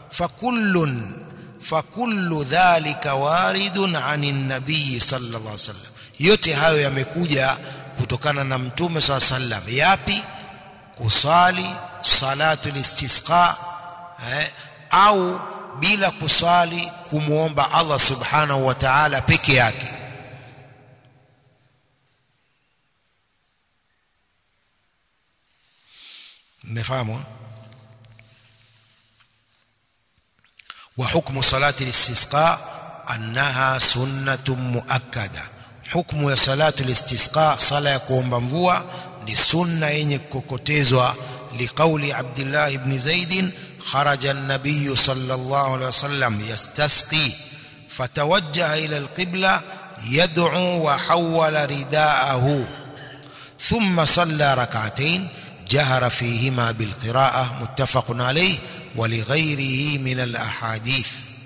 Fakullu dhalika waridun anin nabii sallallahu alaihi wasallam, yote hayo yamekuja kutokana na mtume sallallahu alaihi wasallam. Yapi? Kusali salatu al-istisqa, au bila kusali kumuomba Allah subhanahu wa ta'ala peke yake. Mmefahamu? Wa hukmu salati al-istisqa annaha sunnatun muakkada, hukmu ya salatu al-istisqa, sala ya kuomba mvua, ni sunna yenye kukokotezwa. Liqauli Abdullah ibn Zaid, kharaja an-nabiy sallallahu alayhi wasallam yastasqi fatawajjaha ila al-qibla yad'u wa hawwala ridaahu thumma salla rak'atayn جهر فيهما بالقراءة متفق عليه ولغيره من الأحاديث.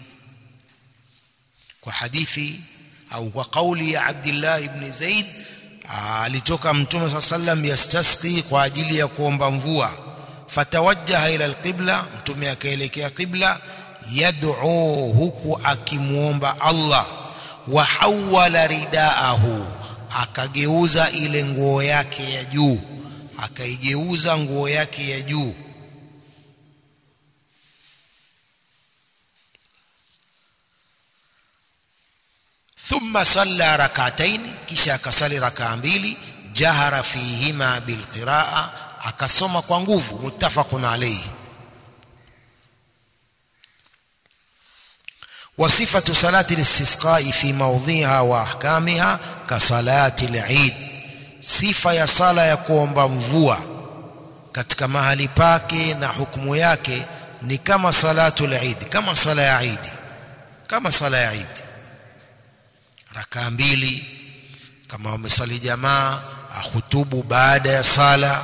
وحديثي أو وقولي عبد الله بن زيد alitoka mtume صلى الله عليه وسلم yastasqi, kwa ajili ya kuomba mvua. Fatawajjaha ila alqibla, mtume akaelekea qibla. Yad'u, huku akimuomba Allah. Wa hawala ridaahu, akageuza ile nguo yake ya juu, akaigeuza nguo yake ya juu. Thumma salla rak'atayn, kisha akasali rak'a mbili. Jahara fihima bilqiraa, akasoma kwa nguvu. Muttafaqun alayhi. Wasifatu salati al-istisqa fi mawdhiha wa ahkamiha ka salati al-eid, sifa ya sala ya kuomba mvua katika mahali pake na hukumu yake ni kama salatul eid, kama sala ya eid, kama sala ya eid. Raka mbili, kama wamesali jamaa, ahutubu baada ya sala.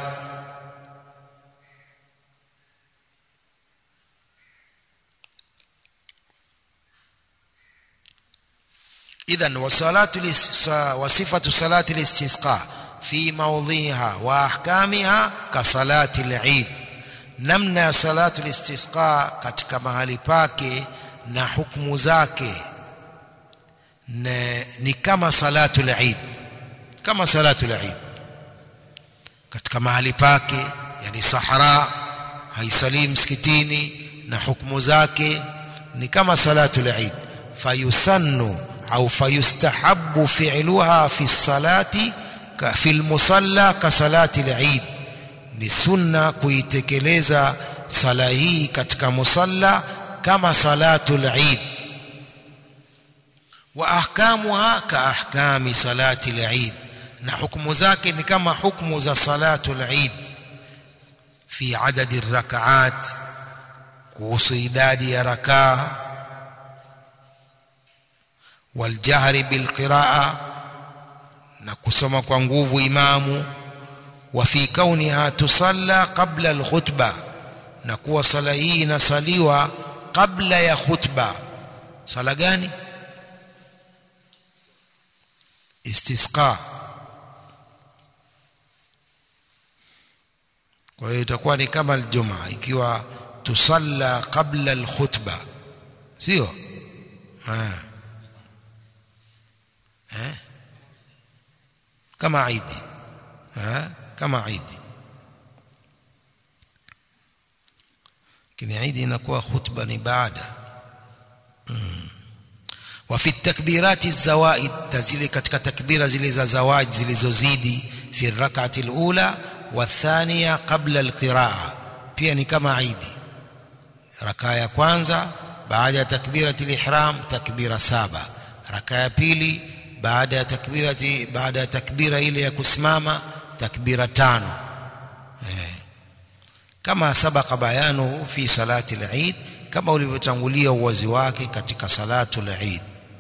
Idhan wasifatu salati al-istisqa fi mawdhiha wa ahkamiha ka salati al-eid, namna ya salatu al-istisqa katika mahali pake na hukumu zake ni kama salatu al-eid, kama salatu al-eid katika mahali pake, yani sahara, haisali msikitini, na hukumu zake ni kama salatu al-eid. Fayusannu au fayustahabbu fi'luha fi salati ka fil musalla ka salati al-eid, ni sunna kuitekeleza sala hii katika musalla kama salatu al-eid. Wa ahkamuha ka ahkami salati al-eid, na hukumu zake ni kama hukumu za salatu al-eid. Fi adadi ar-rak'at, kuhusu idadi ya rakaa. Waljahri bilqiraa, na kusoma kwa nguvu imamu. Wa fi kauniha tusalla qabla alkhutba, na kuwa sala hii inasaliwa kabla ya khutba. Sala gani? Istisqa. Kwa hiyo itakuwa ni kama aljumaa ikiwa tusalla qabla alkhutba, sio? kama idi, kama idi. Lakini idi inakuwa khutba ni baada. Wa fi takbirati zawaid, zile katika takbira zile za zawaid zilizozidi, fi rak'ati al-ula wa thaniya qabla al-qira'a, pia ni kama idi. Rakaa ya kwanza baada ya takbirati al-ihram takbira 7, rakaa ya pili baada ya takbira ile ya kusimama takbira 5, kama sabaqa bayanuhu fi salati al-eid, kama ulivyotangulia uwazi wake katika salatu al-eid.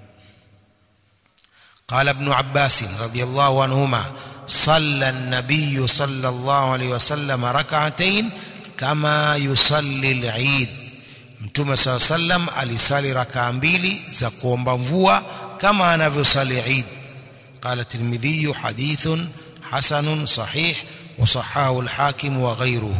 قال ابن عباس رضي الله عنهما صلى النبي صلى الله عليه وسلم ركعتين كما يصلي العيد. Mtume صلى الله عليه وسلم alisali rakaa mbili za kuomba mvua kama anavyosali Eid. قال الترمذي حديث حسن صحيح وصححه الحاكم وغيره.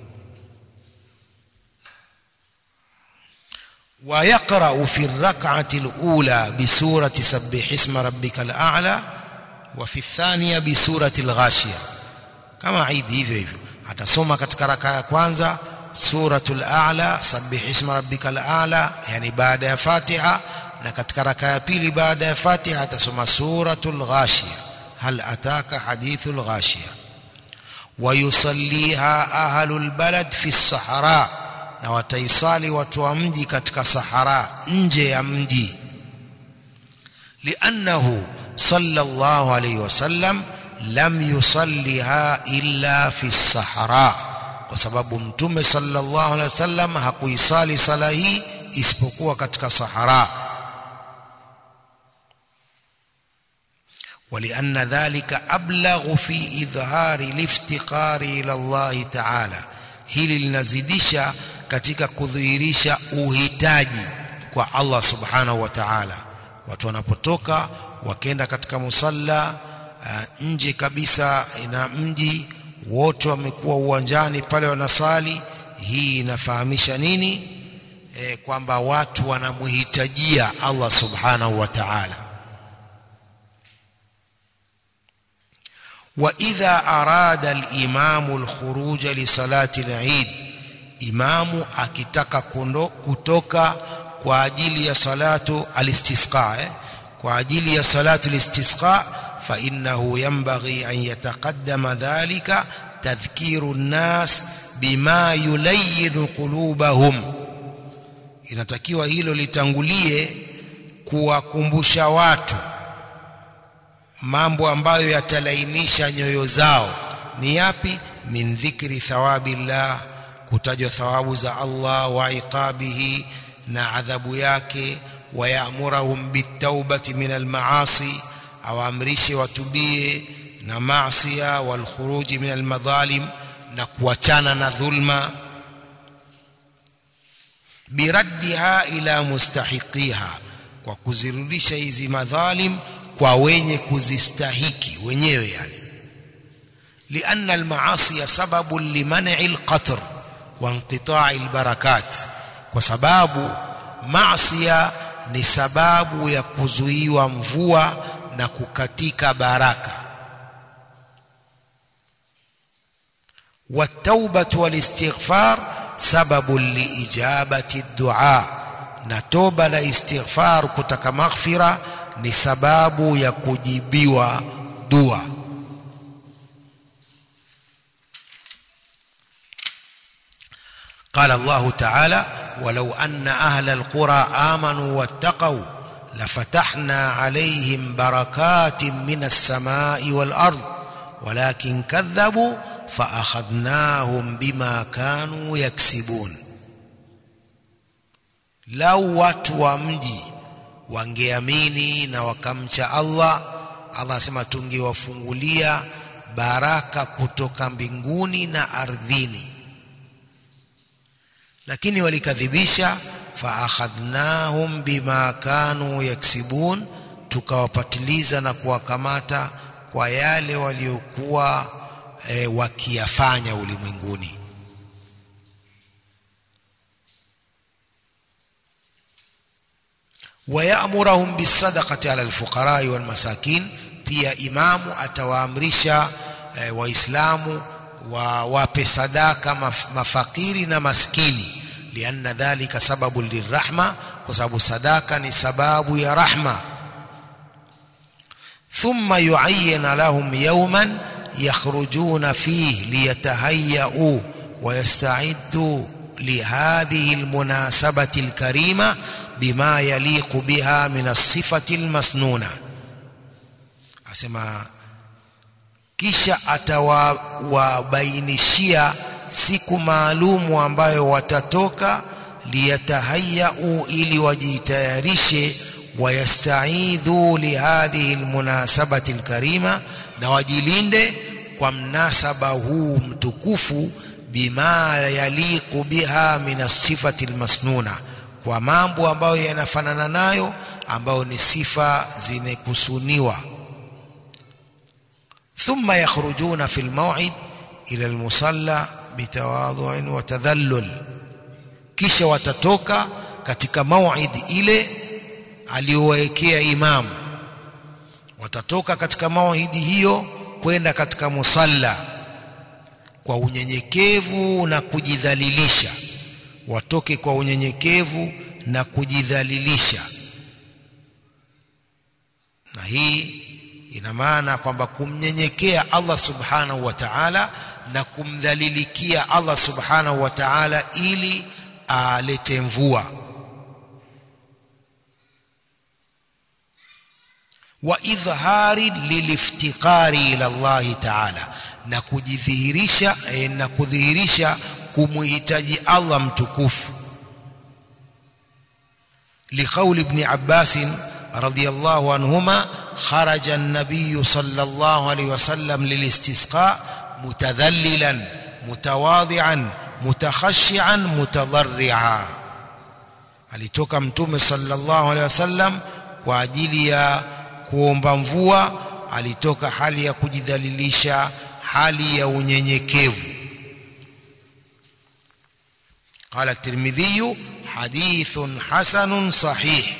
ويقرأ في الركعة الأولى بسورة سبح اسم ربك الأعلى وفي الثانية بسورة الغاشية كما عيد hivyo. Atasoma katika rakaa ya kwanza suratul a'la, sabbih isma rabbikal a'la, yani baada ya Fatiha, na katika rakaa ya pili baada ya Fatiha atasoma suratul ghashiya, hal ataka hadithul ghashiya. Wa yusalliha ahlul balad fi sahara, na wataisali watu wa mji katika sahara, nje ya mji. Liannahu sallallahu alayhi wasallam lam yusalliha illa fi sahara, kwa sababu mtume sallallahu alayhi wasallam hakuisali sala hii isipokuwa katika sahara. ولأن ذلك أبلغ في إظهار الافتقار إلى الله تعالى, hili linazidisha katika kudhihirisha uhitaji kwa Allah subhanahu wa ta'ala. Watu wanapotoka wakenda katika musalla nje kabisa ina mji, wote wamekuwa uwanjani pale wanasali, hii inafahamisha nini? Kwamba watu wanamhitajia Allah subhanahu wa ta'ala. وإذا أراد الإمام الخروج لصلاة العيد, imamu akitaka kutoka kwa ajili ya salatu al-istisqa, kwa ajili ya salatu al-istisqa, fa innahu yanbaghi an yataqaddama dhalika tadhkiru an-nas bima yulayyin qulubahum, inatakiwa hilo litangulie kuwakumbusha watu mambo ambayo yatalainisha nyoyo zao. Ni yapi? Min dhikri thawabillah, kutajwa thawabu za Allah, wa iqabihi, na adhabu yake, wa ya'muruhum bitawbati min almaasi, awamrishe watubie na maasiya, wal khuruji min almadhalim, na kuachana na dhulma, biraddiha ila mustahiqiha, kwa kuzirudisha hizi madhalim kwa wenye kuzistahiki wenyewe yani. Lianna almaasi sababu liman'i alqatr wa inqita'i albarakat, kwa sababu maasiya ni sababu ya kuzuiwa mvua na kukatika baraka. Wat-taubatu wal-istighfar sababu liijabati ad-du'a, na toba na istighfar kutaka maghfira ni sababu ya kujibiwa dua. قال الله تعالى ولو أن أهل القرى آمنوا واتقوا لفتحنا عليهم بركات من السماء والأرض ولكن كذبوا فأخذناهم بما كانوا يكسبون. لو watu wa mji wangeamini na wakamcha Allah, Allah asema tungewafungulia baraka kutoka mbinguni na ardhini, lakini walikadhibisha. Fa akhadnahum bima kanu yaksibun, tukawapatiliza na kuwakamata kwa yale waliokuwa wakiyafanya ulimwenguni. ويأمرهم بالصدقة على الفقراء والمساكين, pia imamu atawaamrisha waislamu wawape sadaka mafakiri na maskini, lianna dhalika sababu lirahma, kwa sababu sadaka ni sababu ya rahma. Thumma yuayyana lahum yawman yakhrujuna fihi liyatahayyau wa yasta'iddu lihadhihi almunasabati alkarima bima yaliqu biha min as-sifati almasnuna. Asema kisha atawabainishia siku maalumu ambayo watatoka, liyatahayyau, ili wajitayarishe, wayastaidhu lihadhihi almunasabati alkarima, na wajilinde kwa mnasaba huu mtukufu, bima yaliqu biha min as-sifati almasnuna, kwa mambo ambayo yanafanana nayo, ambayo ni sifa zinekusuniwa. Thumma yakhrujuna fil maw'id ila al-musalla bitawadhu'in wa tadhallul, kisha watatoka katika maw'id ile aliyowekea imamu, watatoka katika maw'id hiyo kwenda katika musalla kwa unyenyekevu na kujidhalilisha. Watoke kwa unyenyekevu na kujidhalilisha, na hii ina maana kwamba kumnyenyekea Allah subhanahu wa ta'ala na kumdhalilikia Allah subhanahu wa ta'ala ili alete mvua. Wa idhhari liliftiqari ila Allah ta'ala, na kujidhihirisha na kudhihirisha kumuhitaji Allah mtukufu. Liqauli ibn Abbas radiyallahu anhuma, kharaja an-nabiy sallallahu alayhi wasallam lilistisqa mutadhallilan mutawadhi'an mutakhashi'an mutadarri'a. Alitoka mtume sallallahu alayhi wasallam kwa ajili ya kuomba mvua, alitoka hali ya kujidhalilisha, hali ya unyenyekevu. قال الترمذي حديث حسن صحيح.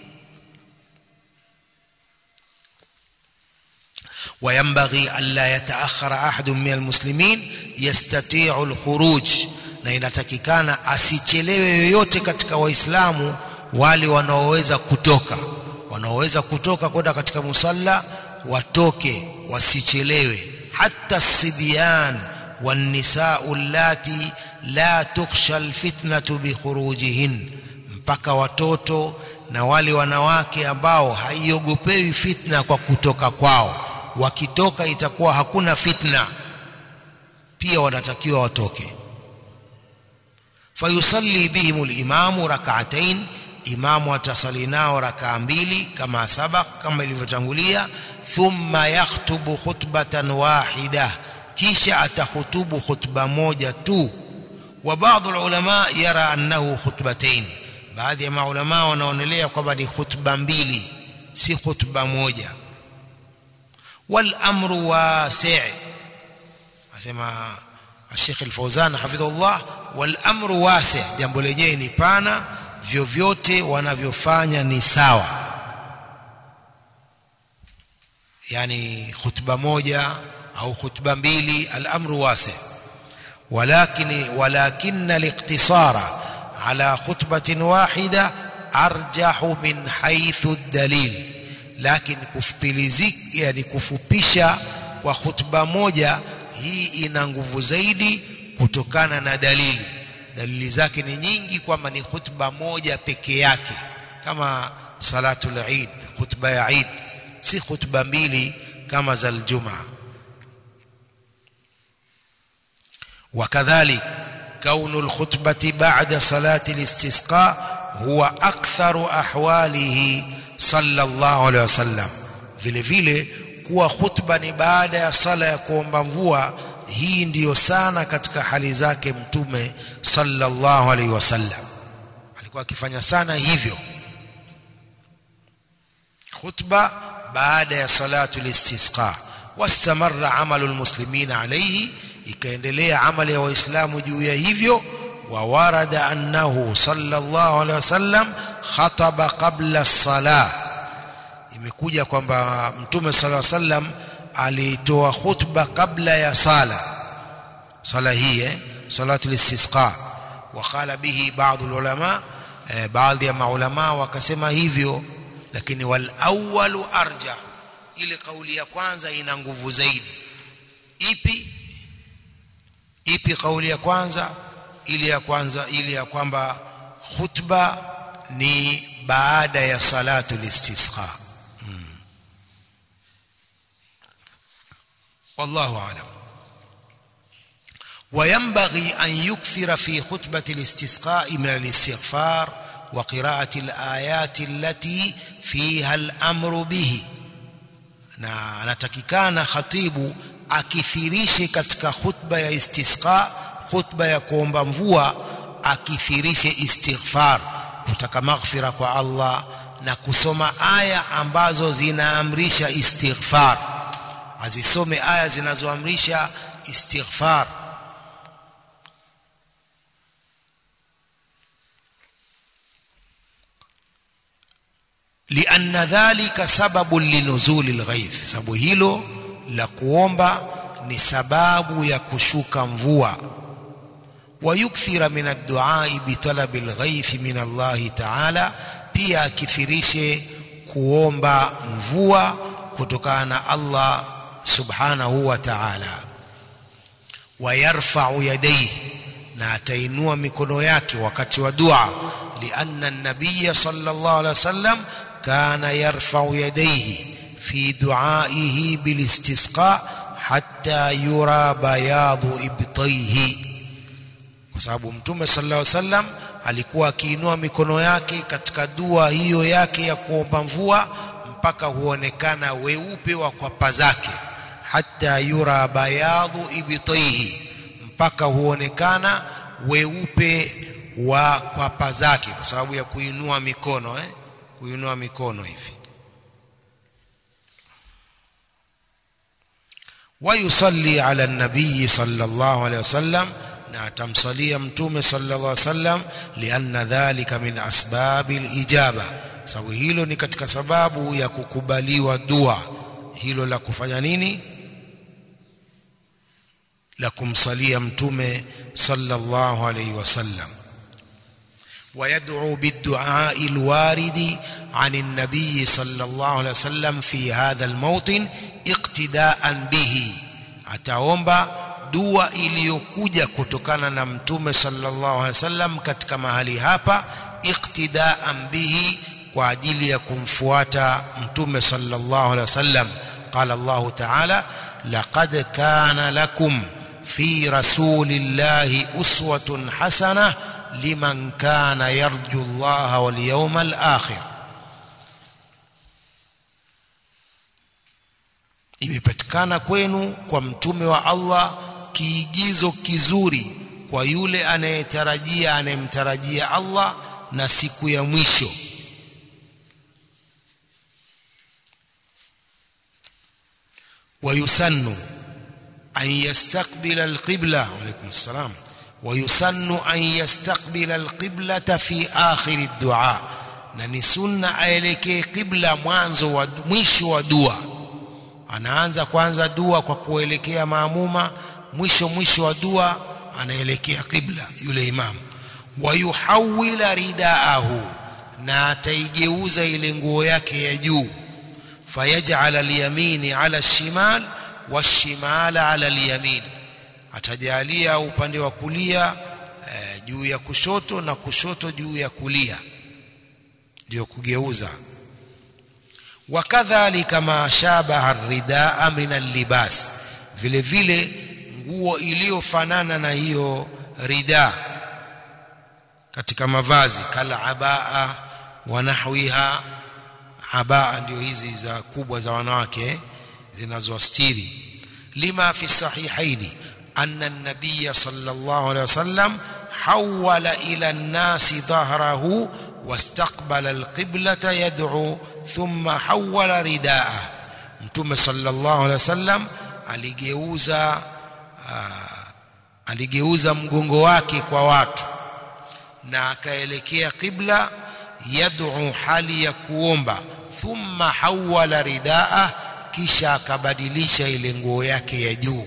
وينبغي ألا يتأخر أحد من المسلمين يستطيع الخروج, na inatakikana asichelewe yoyote katika waislamu wale wanaoweza kutoka kwenda katika musalla, watoke wasichelewe. Hatta sibyan wan nisa'u allati la tukhsha alfitnatu bikhurujihin, mpaka watoto na wale wanawake ambao haiogopewi fitna kwa kutoka kwao, wakitoka itakuwa hakuna fitna, pia wanatakiwa watoke. Fayusalli bihim al-imamu rak'atayn, imamu atasali nao rak'a mbili kama kama ilivyotangulia. Thumma yakhutubu khutbatan wahida, kisha atahutubu khutba moja tu. Wa baadhi ulama yara annahu khutbatayn, baadhi ya maulama wanaonelea kwamba ni khutba mbili, si khutba moja. Wal amru wasi', asema Sheikh Al-Fawzan hafidhahullah, wal amru wasi', jambo lenyewe ni pana, vyovyote wanavyofanya ni sawa. Yani khutba moja au khutba mbili, al-amru wasi'. ولكن الاقتصار على خطبة واحدة أرجح من حيث الدليل, لكن kufupilizik, yani kufupisha kwa khutba moja, hii ina nguvu zaidi kutokana na dalili. Dalili zake ni nyingi kwamba ni khutba moja peke yake, kama salatul Eid, khutba ya Eid, si khutba mbili kama za Ijumaa. وكذلك كون الخطبة بعد صلاة الاستسقاء هو أكثر أحواله صلى الله عليه وسلم. vile vile kuwa khutba ni baada ya sala ya kuomba mvua, hii ndiyo sana katika hali zake mtume sallallahu alaihi wasallam, alikuwa akifanya sana hivyo, khutba baada ya salatul istisqa. Wastamarra amalu almuslimina alayhi, ikaendelea amali ya waislamu juu ya hivyo. Wa warada annahu sallallahu alaihi wasallam khataba qabla as-salah, imekuja kwamba Mtume sallallahu alaihi wasallam alitoa khutba kabla ya sala hii salatul istisqa. Wakala bihi baadhi ulama, baadhi ya maulama wakasema hivyo, lakini wal awwalu arja, ile kauli ya kwanza ina nguvu zaidi. Ipi kauli ya kwanza? Ile ya kwamba khutba ni baada ya salatul istisqa. والله أعلم. وينبغي أن يكثر في خطبة الاستسقاء من الاستغفار وقراءة الآيات التي فيها الأمر به. na anatakikana khatibu akithirishe katika khutba ya istisqa, khutba ya kuomba mvua, akithirishe istighfar, kutaka maghfira kwa Allah na kusoma aya ambazo zinaamrisha istighfar. Azisome aya zinazoamrisha istighfar. لأن ذلك سبب لنزول الغيث, sababu hilo la kuomba ni sababu ya kushuka mvua. ويكثر من الدعاء بطلب الغيث من الله تعالى, pia akithirishe kuomba mvua kutokana na Allah subhanahu wa ta'ala. Wayarfa'u yadayhi, na atainua mikono yake wakati wa dua. Lianna an-nabiy sallallahu alayhi wasallam kana yarfa'u yadayhi fi du'aihi bil istisqa hatta yura bayadu ibtayhi, kwa sababu Mtume sallallahu alayhi wasallam alikuwa akiinua mikono yake katika dua hiyo yake ya kuomba mvua mpaka huonekana weupe wa kwapa zake. Hatta yura bayadu ibtayhi, mpaka huonekana weupe wa kwapa zake, kwa sababu ya kuinua mikono kuinua mikono hivi. Wa yusalli ala an-nabiy sallallahu alayhi wasallam, na atamsalia Mtume sallallahu alayhi wasallam. Lianna dhalika min asbabil ijaba, sababu hilo ni katika sababu ya kukubaliwa dua. Hilo la kufanya nini? La kumsalia Mtume sallallahu alayhi wasallam. ويدعو بالدعاء الوارد عن النبي صلى الله عليه وسلم في هذا الموطن اقتداء به, ataomba dua iliyokuja kutokana na Mtume sallallahu alaihi wasallam katika mahali hapa, iqtidaan bihi, kwa ajili ya kumfuata Mtume sallallahu alaihi wasallam. Qala Allah ta'ala, laqad kana lakum fi rasulillahi uswatun hasanah liman kana yarju Allah wal yawmal akhir. Imepatikana kwenu kwa mtume wa Allah kiigizo kizuri kwa yule anayemtarajia Allah na siku ya mwisho. ويسن أن يستقبل القبلة, وعليكم السلام, ويسن أن يستقبل القبلة في آخر الدعاء, na ni sunna aelekee qibla mwisho wa dua. Anaanza kwanza dua kwa kuelekea maamuma, mwisho wa dua anaelekea qibla yule imam. Wayuhawila ridaahu, na ataigeuza ile nguo yake ya juu. Fayaj'al al-yamini ala al-shimal wash-shimala ala al-yamin, atajalia upande wa kulia juu ya kushoto na kushoto juu ya kulia, ndio kugeuza. Wakadhalika ma shabaha ar-ridaa min al-libas, vile vile nguo iliyofanana na hiyo rida katika mavazi, kala abaa wa nahwiha. Abaa ndio hizi za kubwa za wanawake zinazostiri. Lima fi sahihaini anna an-nabiy sallallahu alayhi wasallam hawala ila an-nasi dhahrahu wastaqbala al-qiblata yad'u thumma hawala ridaa. Mtume sallallahu alayhi wasallam aligeuza mgongo wake kwa watu na akaelekea qibla, yad'u, hali ya kuomba, thumma hawala ridaa, kisha akabadilisha ile nguo yake ya juu.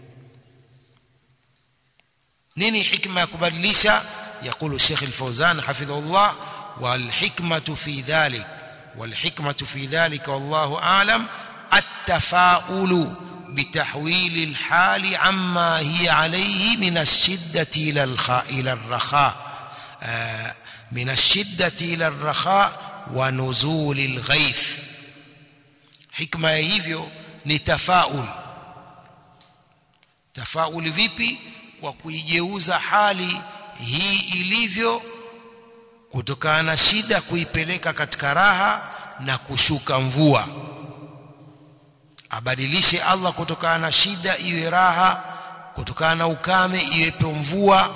nini hikma ya kubadilisha? Yakulu Sheikh Al-Fawzan hafidhahullah, والحكمة في ذلك والله أعلم التفاؤل بتحويل الحال عما هي عليه من الشدة إلى الرخاء، من الشدة إلى الرخاء ونزول الغيث. حكمة hivyo ni tafaul. Tafaul vipi? Kwa kuigeuza hali hii ilivyo kutokana na shida kuipeleka katika raha na kushuka mvua. Abadilishe Allah kutokana na shida iwe raha, kutokana na ukame iwepe mvua.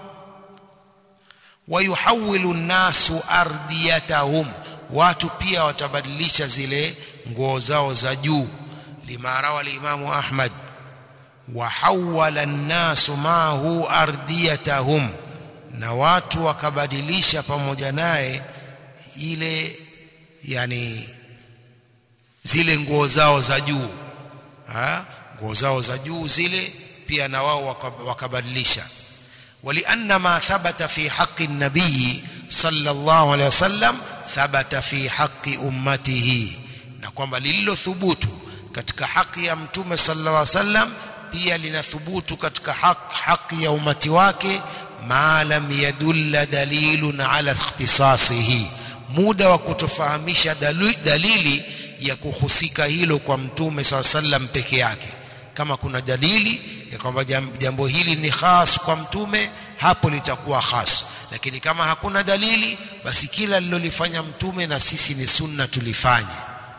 Wayuhawilu an-nasu ardiyatahum, watu pia watabadilisha zile nguo zao za juu. Lima rawa al-Imam Ahmad, wa hawala an-nasu ma'ahu ardiyatahum, na watu wakabadilisha pamoja naye ile, yani zile nguo zao za juu. Nguo zao za juu zile pia na wao wakabadilisha. Walianna ma thabata fi haqqi an-nabii sallallahu alayhi wasallam thabata fi haqqi ummatihi, na kwamba lililothubutu katika haki ya mtume sallallahu alayhi wasallam pia linathubutu katika haki ya umati wake, ma lam yadulla dalilun ala ikhtisasihi, muda wa kutofahamisha dalili ya kuhusika hilo kwa mtume sallallahu alayhi wasallam peke yake. Kama kuna dalili ya kwamba jambo hili ni khas kwa mtume, hapo litakuwa khas. Lakini kama hakuna dalili, basi kila lilolifanya mtume na sisi ni sunna tulifanye.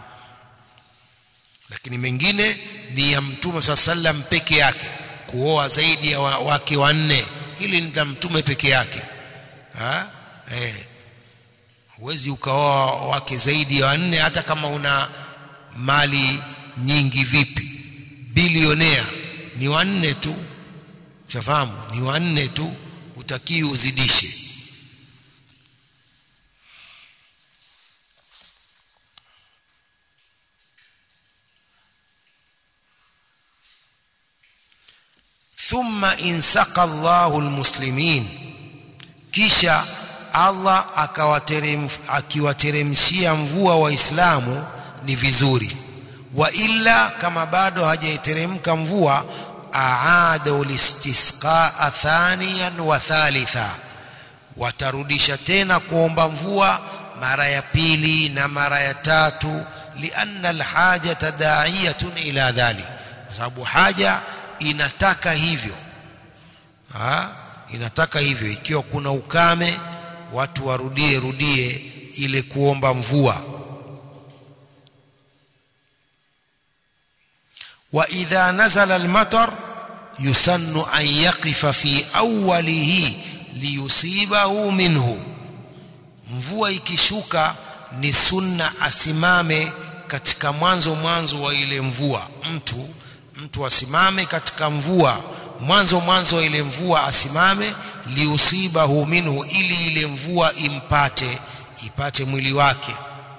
Lakini mengine ni ya mtume sallallahu alayhi wasallam peke yake. Kuoa zaidi ya wake wanne, hili ni la mtume peke yake. Huwezi ukaoa wake zaidi ya wanne hata kama una mali nyingi vipi. Bilionea ni wanne tu, unafahamu, ni wanne tu, utakii uzidishe. Thumma insaqa Allahu almuslimin, kisha Allah akiwateremshia mvua waislamu ni vizuri. Wa illa, kama bado hajaiteremka mvua, aada listisqa thaniyan wa thalitha, watarudisha tena kuomba mvua mara ya pili na mara ya tatu. Lianna alhajata da'iyatun ila dhalik, kwa sababu haja inataka hivyo. Inataka hivyo. Ikiwa kuna ukame, watu warudie ile kuomba mvua. Wa idha nazala almatar yusannu an yaqifa fi awwalihi liyusibahu minhu, mvua ikishuka ni sunna asimame katika mwanzo wa ile mvua. Mtu asimame katika mvua, mwanzo wa ile mvua asimame, liusibahu minhu, ili ile mvua ipate mwili wake.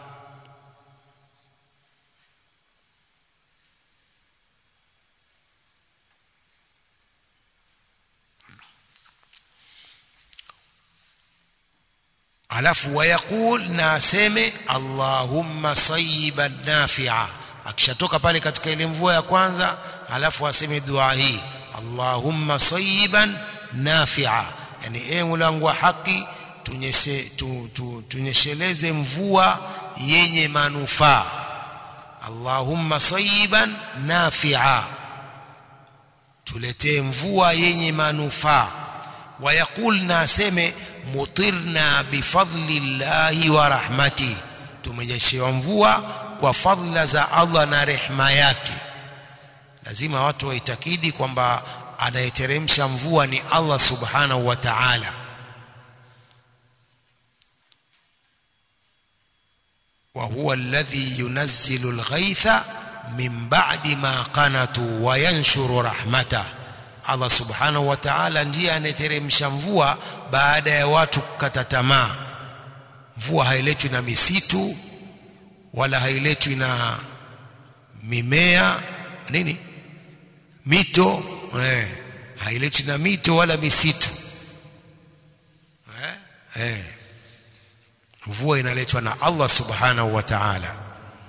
Alafu wayaqul, na aseme Allahumma sayyiban nafi'a. Akishatoka pale katika ile mvua ya kwanza, alafu aseme dua hii, Allahumma sayyiban nafi'a, yani ewe Mola wangu wa haki, tunyesheleze mvua yenye manufaa. Allahumma sayyiban nafi'a, tuletee mvua yenye manufaa. Wayaqul, na aseme mutirna bifadlillahi wa rahmati, tumenyeshewa mvua kwa fadhila za Allah na rehema yake. Lazima watu waitakidi kwamba anayeteremsha mvua ni Allah subhanahu wa ta'ala. Wa huwa alladhi yunazzilu alghaytha min ba'di ma qanatu wa yanshuru rahmatah, Allah subhanahu wa ta'ala ndiye anayeteremsha mvua baada ya watu kukata tamaa. Mvua hailetwi na misitu wala hailetwi na mimea nini, mito, hailetwi na mito wala misitu. Mvua inaletwa na Allah subhanahu wa ta'ala.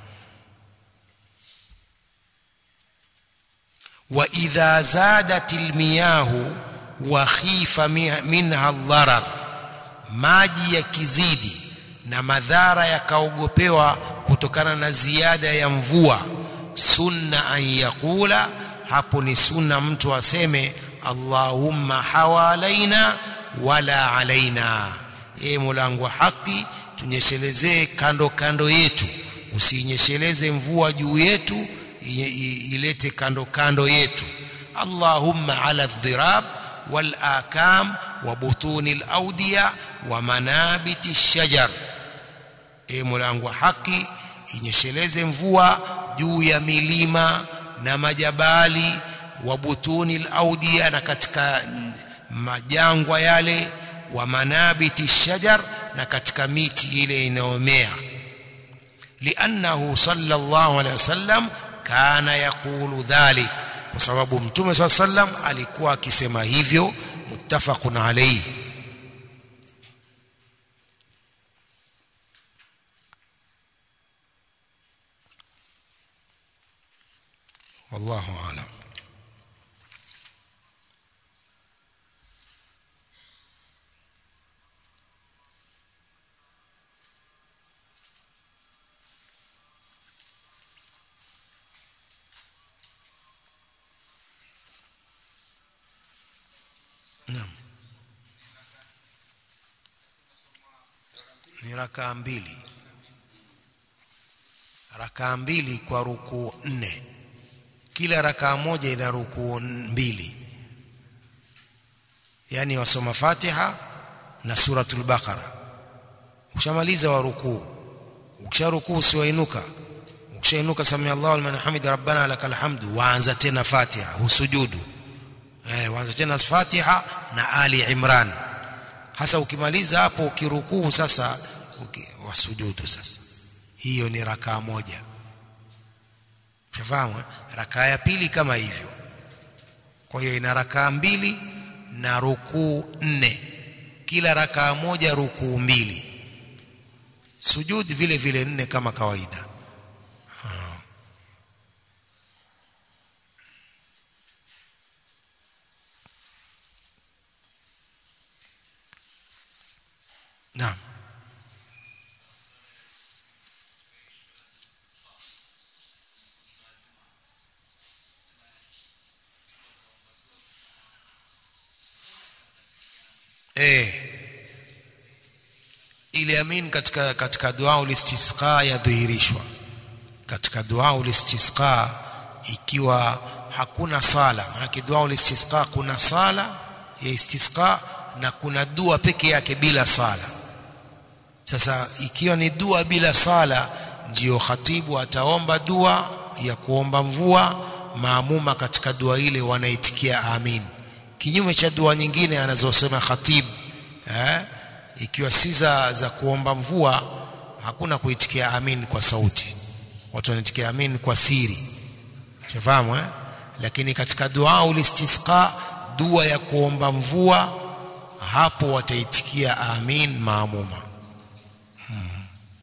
Wa idha zadatil miyahu wa khifa minha ad-darar, maji yakizidi na madhara yakaogopewa kutokana na ziada ya mvua, sunna an yaqula, hapo ni sunna mtu aseme Allahumma hawalaina wala alaina, Mola wangu wa haki tunyeshelezee kando kando yetu, usinyesheleze mvua juu yetu, ilete kando kando yetu. Allahumma ala adh-dhirab wal akam wa butuni al-awdiya wa manabiti ash-shajar, Mola wangu wa haki inyesheleze mvua juu ya milima na majabali, wa butuni al-awdiya, na katika majangwa yale, wa manabiti ash-shajar, na katika miti ile inayomea. Liannahu sallallahu alayhi wasallam kana yaqulu dhalik, kwa sababu Mtume sallallahu alayhi wasallam alikuwa akisema hivyo. Muttafaqun alayhi. Wallahu a'lam. Naam, ni rakaa mbili kwa rukuu 4. Kila rakaa moja ina rukuu 2, yani wasoma Fatiha na suratul Baqara. Ukishamaliza wa rukuu, ukisharukuu usiwainuka, ukishainuka sami Allahu liman hamida rabbana lakal hamdu, waanza tena Fatiha, husujudu. Waanza tena Fatiha na Ali Imran. Hasa ukimaliza hapo ukirukuu sasa wasujudu sasa. Hiyo ni rakaa moja. Unafahamu? Rakaa ya pili kama hivyo. Kwa hiyo ina rakaa 2 na rukuu 4. Kila rakaa moja rukuu 2. Sujud vile vile 4 kama kawaida. Naam. Ile amin katika dua ulistisqa yadhihirishwa. Katika dua ulistisqa ikiwa hakuna sala, maana dua ulistisqa kuna sala ya istisqa na kuna dua peke yake bila sala. Sasa ikiwa ni dua bila sala, ndio khatibu ataomba dua ya kuomba mvua, maamuma katika dua ile wanaitikia amin. Kinyume cha dua nyingine anazosema khatibu, ikiwa si za kuomba mvua, hakuna kuitikia amin kwa sauti, watu wanaitikia amin kwa siri. Unafahamu? Lakini katika dua ulistisqa, dua ya kuomba mvua, hapo wataitikia amin maamuma.